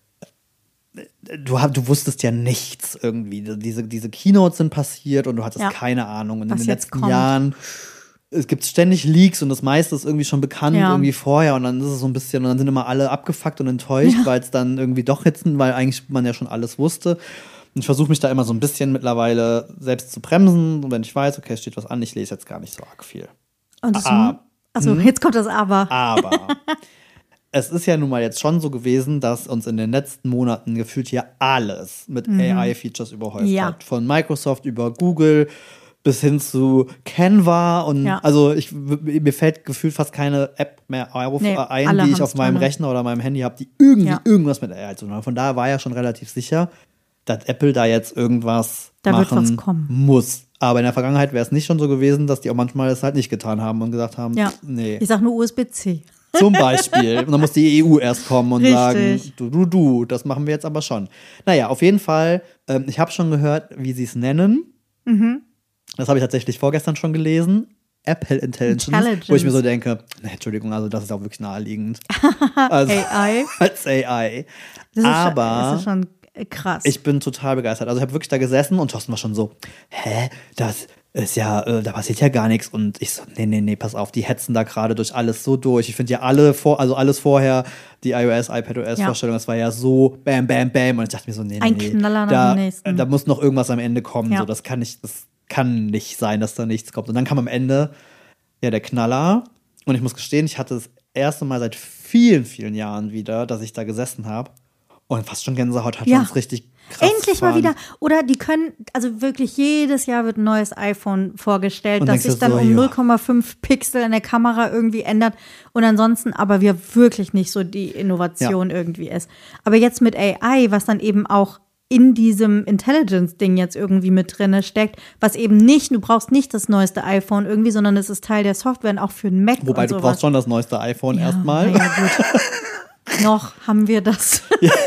du, hab, du wusstest ja nichts irgendwie. Diese, diese Keynotes sind passiert und du hattest Ja. keine Ahnung. Und Was in den jetzt letzten kommt. Jahren, es gibt ständig Leaks und das meiste ist irgendwie schon bekannt, Ja. irgendwie vorher und dann ist es so ein bisschen, und dann sind immer alle abgefuckt und enttäuscht, weil es dann irgendwie doch jetzt, weil eigentlich man ja schon alles wusste. Und ich versuche mich da immer so ein bisschen mittlerweile selbst zu bremsen. Und wenn ich weiß, okay, es steht was an, ich lese jetzt gar nicht so arg viel. Und das, Ah. also jetzt kommt das Aber. Aber es ist ja nun mal jetzt schon so gewesen, dass uns in den letzten Monaten gefühlt hier alles mit A I-Features überhäuft Ja. hat. Von Microsoft über Google bis hin zu Canva. Und Ja. also ich, mir fällt gefühlt fast keine App mehr auf, Nee, ein, alle die ich haben's auf meinem drin. Rechner oder meinem Handy habe, die irgendwie Ja. irgendwas mit A I zu tun haben. Von daher war ja schon relativ sicher, dass Apple da jetzt irgendwas Da wird machen was kommen. muss. Aber in der Vergangenheit wäre es nicht schon so gewesen, dass die auch manchmal es halt nicht getan haben und gesagt haben, Ja. nee. Ich sag nur U S B C. Zum Beispiel. Und dann muss die E U erst kommen und Richtig. sagen, du, du, du, das machen wir jetzt aber schon. Naja, auf jeden Fall, ähm, ich habe schon gehört, wie sie es nennen. Mhm. Das habe ich tatsächlich vorgestern schon gelesen. Apple Intelligence, Intelligence. wo ich mir so denke, nee, Entschuldigung, also das ist auch wirklich naheliegend. Also, A I. als A I. Das ist aber schon, das ist schon krass. ich bin total begeistert. Also ich habe wirklich da gesessen und Thorsten war schon so, hä, das ist ja, äh, da passiert ja gar nichts. Und ich so, nee, nee, nee, pass auf, die hetzen da gerade durch alles so durch. Ich finde ja alle vor, also alles vorher, die iOS, iPadOS-Vorstellung, Ja. das war ja so bam, bam, bam. Und ich dachte mir so, nee, nee, Ein nee. Knaller nach da, dem nächsten. da muss noch irgendwas am Ende kommen. Ja. So, das kann nicht, das kann nicht sein, dass da nichts kommt. Und dann kam am Ende ja der Knaller. Und ich muss gestehen, ich hatte das erste Mal seit vielen, vielen Jahren wieder, dass ich da gesessen habe und fast schon Gänsehaut hatte Ja. und es richtig krass Endlich mal fand. wieder. Oder die können, also wirklich jedes Jahr wird ein neues iPhone vorgestellt, Und das denkst sich du dann so, um ja. null Komma fünf Pixel in der Kamera irgendwie ändert und ansonsten aber wir wirklich nicht so die Innovation irgendwie ist. Aber jetzt mit A I, was dann eben auch in diesem Intelligence-Ding jetzt irgendwie mit drinne steckt, was eben nicht, du brauchst nicht das neueste iPhone irgendwie, sondern es ist Teil der Software und auch für einen Mac Wobei und du sowas. brauchst schon das neueste iPhone Ja, erstmal. na ja, gut. Noch haben wir das.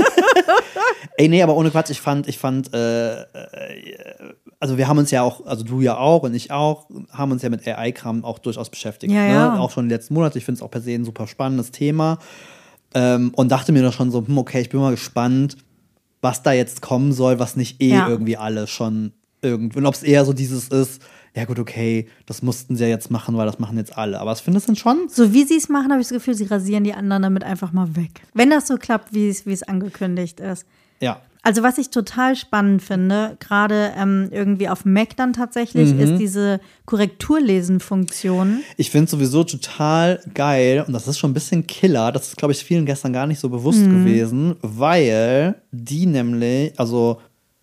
Ey, nee, aber ohne Quatsch, ich fand, ich fand, äh, äh, also wir haben uns ja auch, also du ja auch und ich auch, haben uns ja mit A I-Kram auch durchaus beschäftigt. Ja, ne? ja. Auch schon die letzten Monate. Ich finde es auch per se ein super spannendes Thema. Ähm, und dachte mir doch schon so, hm, okay, ich bin mal gespannt, was da jetzt kommen soll, was nicht eh Ja. irgendwie alle schon irgendwie, und ob es eher so dieses ist, ja gut, okay, das mussten sie ja jetzt machen, weil das machen jetzt alle. Aber ich finde es dann schon. So wie sie es machen, habe ich das Gefühl, sie rasieren die anderen damit einfach mal weg. Wenn das so klappt, wie es wie es angekündigt ist. Ja. Also was ich total spannend finde, gerade ähm, irgendwie auf Mac dann tatsächlich, Mhm. ist diese Korrekturlesen-Funktion. Ich finde es sowieso total geil und das ist schon ein bisschen Killer. Das ist, glaube ich, vielen gestern gar nicht so bewusst Mhm. gewesen, weil die nämlich, also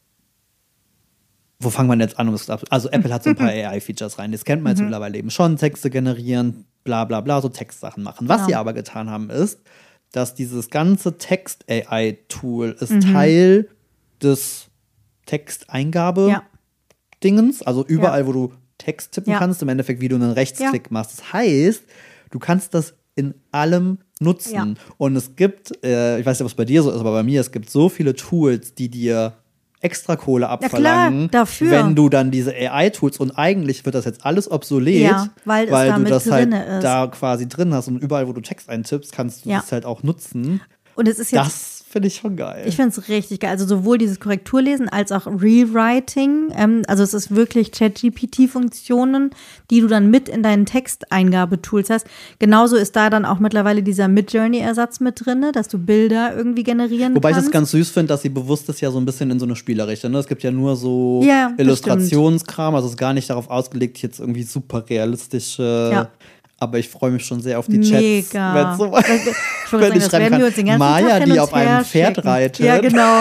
wo fangen wir jetzt an? Um das ab- Also Apple hat so ein paar A I-Features rein. Das kennt man jetzt Mhm. mittlerweile eben schon. Texte generieren, bla bla bla, so Textsachen machen. Was Genau. sie aber getan haben, ist, dass dieses ganze Text-A I-Tool ist Mhm. Teil des Texteingabe- Ja. Dingens, also überall, wo du Text tippen Ja. kannst, im Endeffekt, wie du einen Rechtsklick Ja. machst. Das heißt, du kannst das in allem nutzen. Ja. Und es gibt, äh, ich weiß nicht, ob es bei dir so ist, aber bei mir, es gibt so viele Tools, die dir extra Kohle abverlangen, dafür. wenn du dann diese A I-Tools und eigentlich wird das jetzt alles obsolet, Ja, weil es du damit das halt drinne ist. da quasi drin hast und überall, wo du Text eintippst, kannst du Ja. das halt auch nutzen. Und es ist jetzt Das finde ich schon geil. Ich finde es richtig geil. Also sowohl dieses Korrekturlesen als auch Rewriting. Ähm, also es ist wirklich ChatGPT-Funktionen, die du dann mit in deinen Texteingabetools hast. Genauso ist da dann auch mittlerweile dieser Midjourney-Ersatz mit drin, dass du Bilder irgendwie generieren Wobei ich kannst. das ganz süß finde, dass sie bewusst ist ja so ein bisschen in so eine Spielerichtung. Ne? Es gibt ja nur so Ja, das Illustrationskram, also es ist gar nicht darauf ausgelegt, jetzt irgendwie super realistische. Ja. Aber ich freue mich schon sehr auf die Chats. Mega. Wenn so, Ich wollte wenn sagen, ich das schreiben werden kann, wir uns den ganzen Maya, Tag hin die und auf einem her Pferd schicken. reitet. Ja, genau.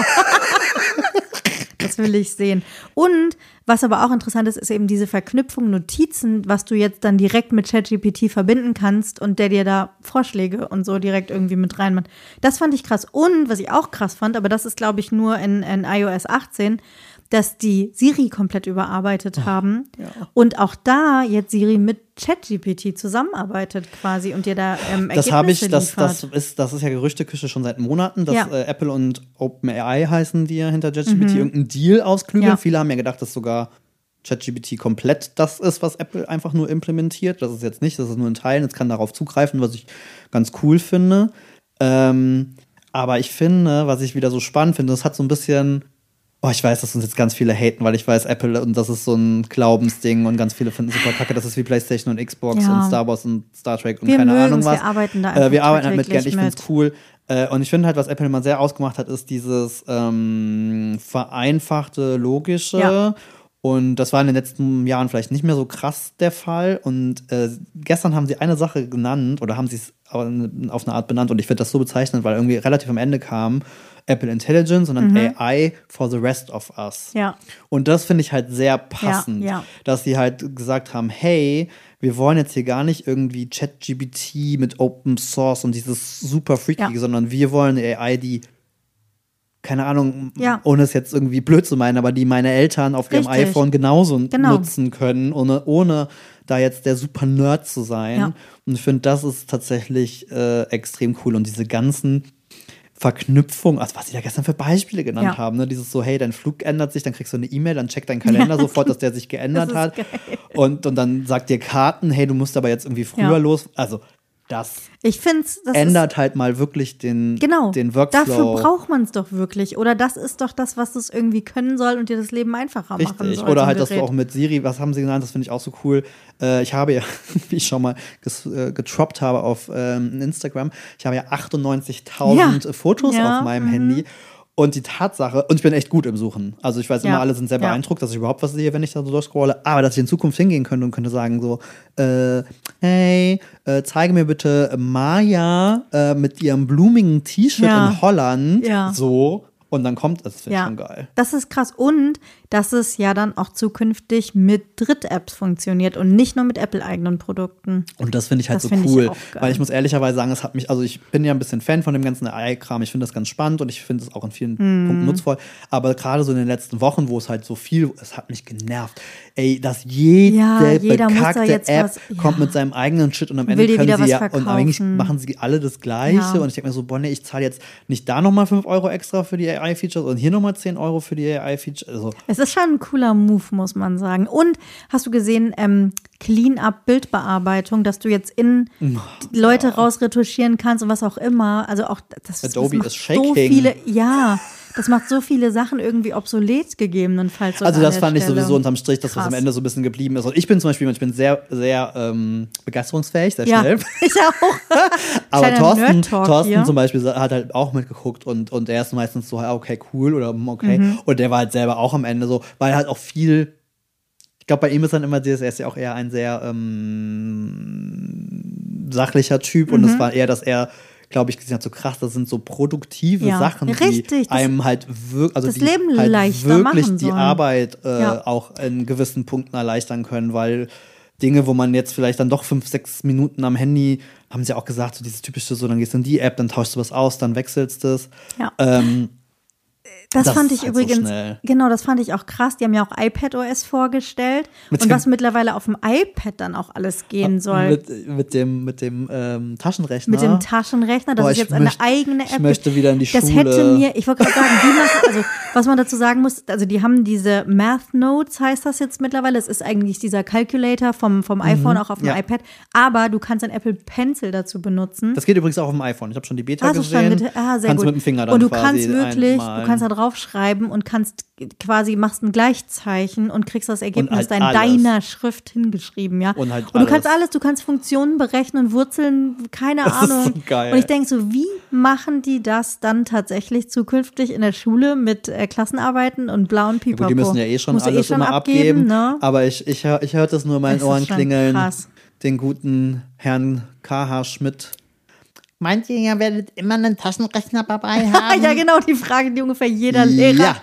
Das will ich sehen. Und was aber auch interessant ist, ist eben diese Verknüpfung Notizen, was du jetzt dann direkt mit ChatGPT verbinden kannst und der dir da Vorschläge und so direkt irgendwie mit reinmacht. Das fand ich krass. Und was ich auch krass fand, aber das ist, glaube ich, nur in, in i O S achtzehn, dass die Siri komplett überarbeitet haben ja. und auch da jetzt Siri mit ChatGPT zusammenarbeitet quasi und dir da ähm, Ergebnisse Das habe ich, das, liefert. das ist, das ist ja Gerüchteküche schon seit Monaten, dass Ja. äh, Apple und OpenAI heißen, die ja hinter ChatGPT irgendeinen Deal ausklügeln. Ja. Viele haben ja gedacht, dass sogar ChatGPT komplett das ist, was Apple einfach nur implementiert. Das ist jetzt nicht, das ist nur in Teilen. Es kann darauf zugreifen, was ich ganz cool finde. Ähm, aber ich finde, was ich wieder so spannend finde, das hat so ein bisschen. Oh, ich weiß, dass uns jetzt ganz viele haten, weil ich weiß, Apple und das ist so ein Glaubensding und ganz viele finden super kacke. Das ist wie PlayStation und Xbox Ja. und Star Wars und Star Trek und Wir keine mögen's, Ahnung was. wir arbeiten da äh, Wir einfach arbeiten halt mit gern. Ich tagtäglich finde es cool. Äh, und ich finde halt, was Apple immer sehr ausgemacht hat, ist dieses ähm, vereinfachte, logische. Ja. Und das war in den letzten Jahren vielleicht nicht mehr so krass der Fall. Und äh, gestern haben sie eine Sache genannt oder haben sie es auf eine Art benannt. Und ich finde das so bezeichnend, weil irgendwie relativ am Ende kam Apple Intelligence und dann Mhm. A I for the rest of us. Ja. Und das finde ich halt sehr passend, Ja, ja. dass sie halt gesagt haben, hey, wir wollen jetzt hier gar nicht irgendwie ChatGPT mit Open Source und dieses super freaky, Ja. sondern wir wollen eine A I, die keine Ahnung, Ja. ohne es jetzt irgendwie blöd zu meinen, aber die meine Eltern auf ihrem Richtig. iPhone genauso Genau. nutzen können, ohne, ohne da jetzt der super Nerd zu sein. Ja. Und ich finde, das ist tatsächlich äh, extrem cool. Und diese ganzen Verknüpfungen, also was sie da gestern für Beispiele genannt Ja. haben, ne? Dieses so, hey, dein Flug ändert sich, dann kriegst du eine E-Mail, dann checkt dein Kalender sofort, dass der sich geändert Das ist hat. geil. Und, und dann sagt dir Karten, hey, du musst aber jetzt irgendwie früher Ja. los. Also das Ich finde es, das ändert ist, halt mal wirklich den, genau, den Workflow. dafür braucht man es doch wirklich. Oder das ist doch das, was es irgendwie können soll und dir das Leben einfacher machen Richtig. soll. Oder so ein halt, dass du Gerät. auch mit Siri, was haben sie genannt, das finde ich auch so cool. Äh, ich habe ja, wie ich schon mal ges, äh, getroppt habe auf ähm, Instagram, ich habe ja achtundneunzigtausend Ja. Fotos Ja, auf meinem mhm. Handy. Und die Tatsache, und ich bin echt gut im Suchen. Also ich weiß Ja. immer, alle sind sehr Ja. beeindruckt, dass ich überhaupt was sehe, wenn ich da so durchscrolle. Aber dass ich in Zukunft hingehen könnte und könnte sagen so, äh, hey, äh, zeige mir bitte Maya äh, mit ihrem blumigen T-Shirt Ja. in Holland. Ja. So. Und dann kommt es, finde ich Ja, schon geil. das ist krass. Und dass es ja dann auch zukünftig mit Dritt-Apps funktioniert und nicht nur mit Apple-eigenen Produkten. Und das finde ich halt Das so finde ich cool, auch geil. weil ich muss ehrlicherweise sagen, es hat mich, also ich bin ja ein bisschen Fan von dem ganzen A I-Kram, ich finde das ganz spannend und ich finde es auch in vielen Mhm. Punkten nutzvoll, aber gerade so in den letzten Wochen, wo es halt so viel, es hat mich genervt, ey, dass jede Ja, jeder muss da bekackte jetzt App was- ja. kommt mit seinem eigenen Shit und am Will Ende dir können wieder sie was ja, und eigentlich verkaufen. machen sie alle das Gleiche Ja. und ich denke mir so, boah, nee, ich zahle jetzt nicht da nochmal fünf Euro extra für die A I-Features und hier nochmal zehn Euro für die A I-Features, also Es ist schon ein cooler Move, muss man sagen. Und hast du gesehen, ähm, Clean-Up-Bildbearbeitung, dass du jetzt in die Leute rausretuschieren kannst und was auch immer. Also auch das, Adobe das macht ist so shaking. viele. Ja, das macht so viele Sachen irgendwie obsolet gegebenenfalls. Also das fand ich Stelle. sowieso unterm Strich, dass Krass. das am Ende so ein bisschen geblieben ist. Und ich bin zum Beispiel, ich bin sehr, sehr ähm, begeisterungsfähig, sehr ja, schnell. Ich auch. Aber Thorsten, Thorsten zum Beispiel hat halt auch mitgeguckt und, und er ist meistens so, okay, cool oder okay. Mhm. Und der war halt selber auch am Ende so, weil halt auch viel, ich glaube, bei ihm ist dann immer dieses, er ist ja auch eher ein sehr ähm, sachlicher Typ mhm. und es war eher, dass er glaube ich, gesehen hat, so krass, das sind so produktive ja, Sachen, richtig, die einem halt wirklich, also das die Leben halt leichter wirklich machen die sollen. Arbeit äh, ja. auch in gewissen Punkten erleichtern können, weil Dinge, wo man jetzt vielleicht dann doch fünf, sechs Minuten am Handy, haben sie auch gesagt, so dieses typische, so dann gehst du in die App, dann tauschst du was aus, dann wechselst du es. Ja. Ähm, Das, das fand ich halt übrigens, so genau, das fand ich auch krass. Die haben ja auch iPadOS vorgestellt mit und dem, was mittlerweile auf dem iPad dann auch alles gehen soll. Mit, mit dem, mit dem ähm, Taschenrechner. Mit dem Taschenrechner, das Boah, ist jetzt möcht, eine eigene App. Ich möchte wieder in die das Schule. Das hätte mir, ich wollte gerade sagen, die machen, also was man dazu sagen muss, also die haben diese Math Notes, heißt das jetzt mittlerweile. Es ist eigentlich dieser Calculator vom, vom iPhone mhm, auch auf dem ja. iPad, aber du kannst ein Apple Pencil dazu benutzen. Das geht übrigens auch auf dem iPhone. Ich habe schon die Beta also gesehen. Schon, ah, sehr kannst gut. mit dem Finger dann und du quasi kannst wirklich, einmalen. du kannst da draufschreiben und kannst quasi, machst ein Gleichzeichen und kriegst das Ergebnis halt da in alles. deiner Schrift hingeschrieben, ja. Und, halt und du kannst alles, du kannst Funktionen berechnen, Wurzeln, keine das Ahnung. Ist so geil. Und ich denke so, wie machen die das dann tatsächlich zukünftig in der Schule mit äh, Klassenarbeiten und blauen Pipapo? Ja, gut, die müssen ja eh schon Musst alles eh schon immer abgeben, abgeben. Ne? Aber ich, ich, ich hörte es nur in meinen das Ohren klingeln. Krass. Den guten Herrn K H. Schmidt. Meint ihr, ihr werdet immer einen Taschenrechner dabei haben? Ja, genau, die Frage, die ungefähr jeder Lehrer ja.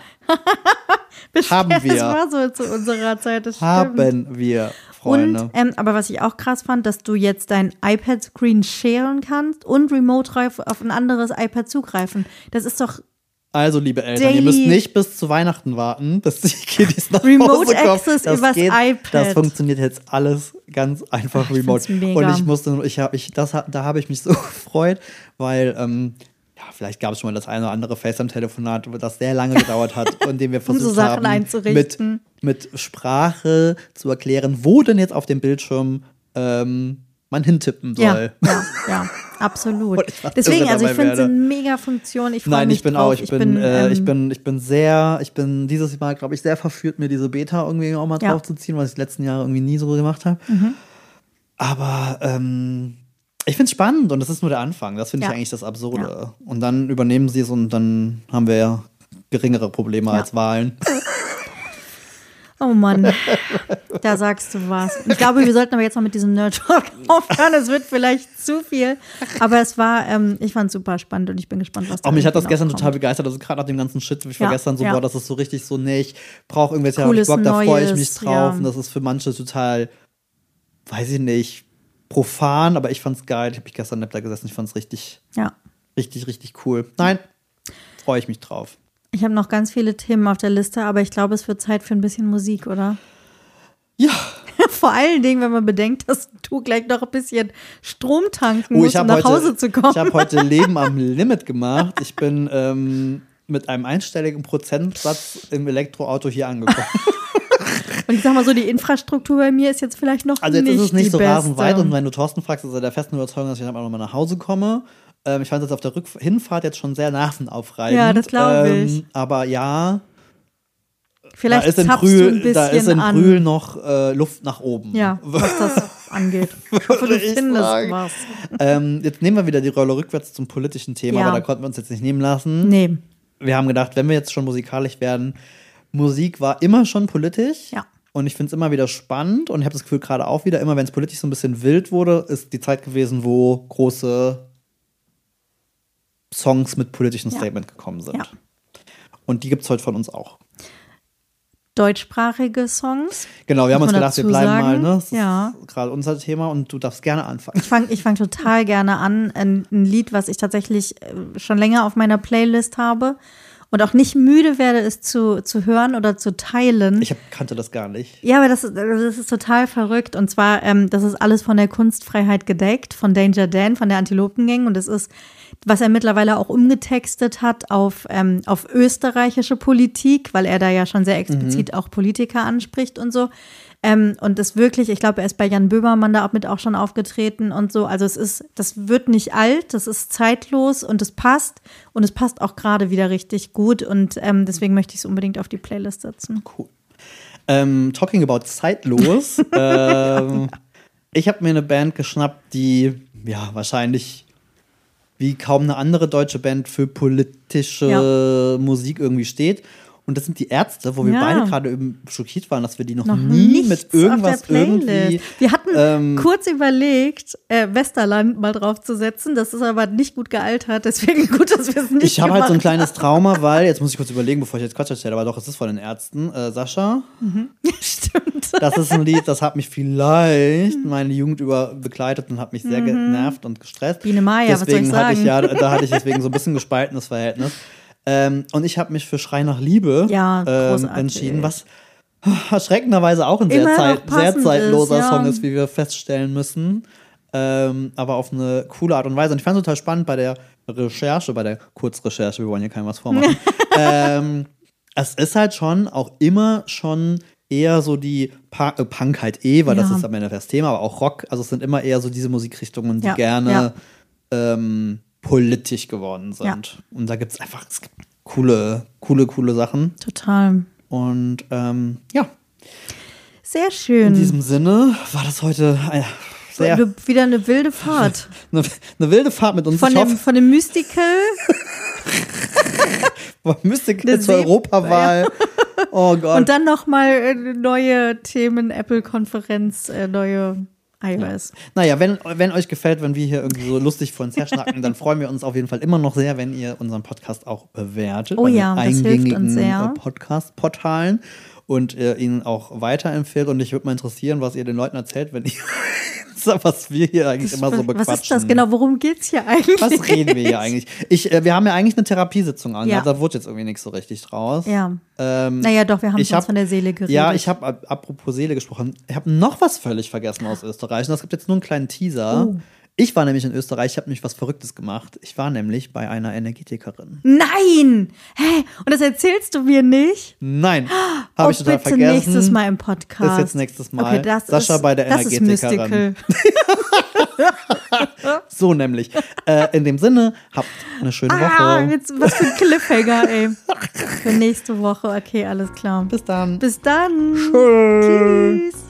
haben wir. Das war so zu unserer Zeit, das Haben stimmt. wir, Freunde. Und, ähm, aber was ich auch krass fand, dass du jetzt dein iPad-Screen sharen kannst und remote auf ein anderes iPad zugreifen. Das ist doch Also, liebe Eltern, Daily. ihr müsst nicht bis zu Weihnachten warten, bis die Kiddies nach Remote Hause kommen. Access Das übers geht, iPad. Das funktioniert jetzt alles ganz einfach Ach, ich remote. mega. Und ich musste, ich habe, ich, das, da habe ich mich so gefreut, weil, ähm, ja, vielleicht gab es schon mal das eine oder andere FaceTime-Telefonat, das sehr lange gedauert hat, in dem wir versucht um so Sachen haben, einzurichten. Mit, mit Sprache zu erklären, wo denn jetzt auf dem Bildschirm ähm, man hintippen soll. Ja, ja, ja, absolut. Deswegen, also ich finde es eine mega Funktion. Ich freue Nein, mich ich bin drauf. auch, ich, ich bin, bin äh, ähm, ich bin, ich bin sehr, ich bin dieses Mal, glaube ich, sehr verführt, mir diese Beta irgendwie auch mal ja. draufzuziehen, was ich die letzten Jahre irgendwie nie so gemacht habe. Mhm. Aber ähm, ich finde es spannend und das ist nur der Anfang. Das finde ja. ich eigentlich das Absurde. Ja. Und dann übernehmen sie es und dann haben wir ja geringere Probleme ja. als Wahlen. Oh Mann, da sagst du was. Ich glaube, wir sollten aber jetzt mal mit diesem Nerd-Talk aufhören. Es wird vielleicht zu viel. Aber es war, ähm, ich fand es super spannend und ich bin gespannt, was da Auch mich hat das gestern kommt. total begeistert. Also gerade nach dem ganzen Shit, ich war ja, gestern so, ja. boah, das ist so richtig so, nee, ich brauche irgendwelche Cooles Bock, da freue ich mich Neues, drauf. ja. Und das ist für manche total, weiß ich nicht, profan, aber ich fand's geil. Ich habe mich gestern nett da gesessen, ich fand's richtig, ja. richtig, richtig cool. Nein, freue ich mich drauf. Ich habe noch ganz viele Themen auf der Liste, aber ich glaube, es wird Zeit für ein bisschen Musik, oder? Ja. Vor allen Dingen, wenn man bedenkt, dass du gleich noch ein bisschen Strom tanken oh, musst, um nach heute, Hause zu kommen. Ich habe heute Leben am Limit gemacht. Ich bin ähm, mit einem einstelligen Prozentsatz im Elektroauto hier angekommen. Und ich sag mal so, die Infrastruktur bei mir ist jetzt vielleicht noch also jetzt nicht ist es nicht die so beste. rasend weit. Und wenn du Thorsten fragst, ist er der festen Überzeugung, dass ich dann auch nochmal nach Hause komme. Ähm, ich fand das auf der Rück- Hinfahrt jetzt schon sehr nervenaufreibend. Ja, das glaube ähm, ich. Aber ja, vielleicht da ist in zapfst Brühl, du ein bisschen da ist in an. Brühl noch äh, Luft nach oben. Ja, was das angeht. Ich hoffe, du ich findest sagen. was. Ähm, jetzt nehmen wir wieder die Rolle rückwärts zum politischen Thema, Ja. aber da konnten wir uns jetzt nicht nehmen lassen. Nee. Wir haben gedacht, wenn wir jetzt schon musikalisch werden, Musik war immer schon politisch. Ja. Und ich finde es immer wieder spannend und ich habe das Gefühl, gerade auch wieder, immer wenn es politisch so ein bisschen wild wurde, ist die Zeit gewesen, wo große Songs mit politischem Ja. Statement gekommen sind. Ja. Und die gibt es heute von uns auch. Deutschsprachige Songs. Genau, wir haben Muss uns man gedacht, wir dazu bleiben sagen. mal, ne? Das Ja. ist gerade unser Thema und du darfst gerne anfangen. Ich fange ich fang total gerne an. Ein, ein Lied, was ich tatsächlich äh, schon länger auf meiner Playlist habe und auch nicht müde werde, es zu, zu hören oder zu teilen. Ich hab, kannte das gar nicht. Ja, aber das, das ist total verrückt. Und zwar, ähm, das ist alles von der Kunstfreiheit gedeckt, von Danger Dan, von der Antilopengang. Und es ist, was er mittlerweile auch umgetextet hat auf, ähm, auf österreichische Politik, weil er da ja schon sehr explizit mhm. auch Politiker anspricht und so. Ähm, und das wirklich, ich glaube, er ist bei Jan Böhmermann da auch mit auch schon aufgetreten und so. Also es ist, das wird nicht alt, das ist zeitlos und es passt. Und es passt auch gerade wieder richtig gut. gut und ähm, deswegen möchte ich es unbedingt auf die Playlist setzen. Cool. Ähm, talking about zeitlos. ähm, ich habe mir eine Band geschnappt, die ja wahrscheinlich wie kaum eine andere deutsche Band für politische ja. Musik irgendwie steht. Und das sind die Ärzte, wo wir ja. beide gerade eben schockiert waren, dass wir die noch, noch nie mit irgendwas irgendwie. Wir hatten ähm, kurz überlegt, äh, Westerland mal draufzusetzen. Das ist aber nicht gut gealtert, deswegen gut, dass wir es nicht Ich habe halt so ein kleines Trauma, weil, jetzt muss ich kurz überlegen, bevor ich jetzt Quatsch erzähle, aber doch, es ist von den Ärzten. Äh, Sascha. Mhm. Stimmt. Das ist ein Lied, das hat mich vielleicht meine Jugend über begleitet und hat mich sehr mhm. genervt und gestresst. Biene Maya, deswegen was soll ich hatte sagen? ich ja, da hatte ich deswegen so ein bisschen gespaltenes Verhältnis. Ähm, und ich habe mich für Schrei nach Liebe ja, ähm, entschieden, was erschreckenderweise auch ein sehr, Zeit, sehr zeitloser ist, ja. Song ist, wie wir feststellen müssen. Ähm, aber auf eine coole Art und Weise. Und ich fand es total spannend bei der Recherche, bei der Kurzrecherche, wir wollen hier keinem was vormachen. ähm, es ist halt schon auch immer schon eher so die pa- äh, Punk halt eh, weil ja. das ist am Ende das Thema, aber auch Rock. Also es sind immer eher so diese Musikrichtungen, die ja. gerne ja. Ähm, politisch geworden sind. Ja. Und da gibt es einfach es gibt coole, coole, coole Sachen. Total. Und ähm, ja. Sehr schön. In diesem Sinne war das heute eine sehr wieder eine wilde Fahrt. eine, eine wilde Fahrt mit uns. Von, ich dem, hoffe, von dem Mystical. Mystical zur Europawahl. Oh Gott. Und dann nochmal neue Themen, Apple-Konferenz, äh, neue iOS. Ja. Naja, wenn, wenn euch gefällt, wenn wir hier irgendwie so lustig vor uns herschnacken, dann freuen wir uns auf jeden Fall immer noch sehr, wenn ihr unseren Podcast auch bewertet. Oh bei ja, den das hilft uns sehr. Podcast-Portalen und äh, ihn auch weiterempfehlt. Und ich würde mal interessieren, was ihr den Leuten erzählt, wenn ihr was wir hier eigentlich das, immer so bequatschen. Was ist das genau? Worum geht's hier eigentlich? Was reden wir hier eigentlich? Ich, äh, wir haben ja eigentlich eine Therapiesitzung an. Ja. Da wurde jetzt irgendwie nichts so richtig draus. Ja. Ähm, naja, doch, wir haben uns hab, von der Seele geredet. Ja, ich habe, apropos Seele gesprochen, ich habe noch was völlig vergessen aus Österreich. Und es gibt jetzt nur einen kleinen Teaser. Oh. Ich war nämlich in Österreich, ich habe nämlich was Verrücktes gemacht. Ich war nämlich bei einer Energetikerin. Nein! Hä? Und das erzählst du mir nicht? Nein, habe oh, ich total bitte vergessen. nächstes Mal im Podcast. Das ist jetzt nächstes Mal. Okay, das Sascha ist, bei der das Energetikerin. Ist So nämlich. Äh, in dem Sinne, habt eine schöne Woche. Ah, jetzt, was für ein Cliffhanger, ey. Für nächste Woche. Okay, alles klar. Bis dann. Bis dann. Tschüss. Tschüss.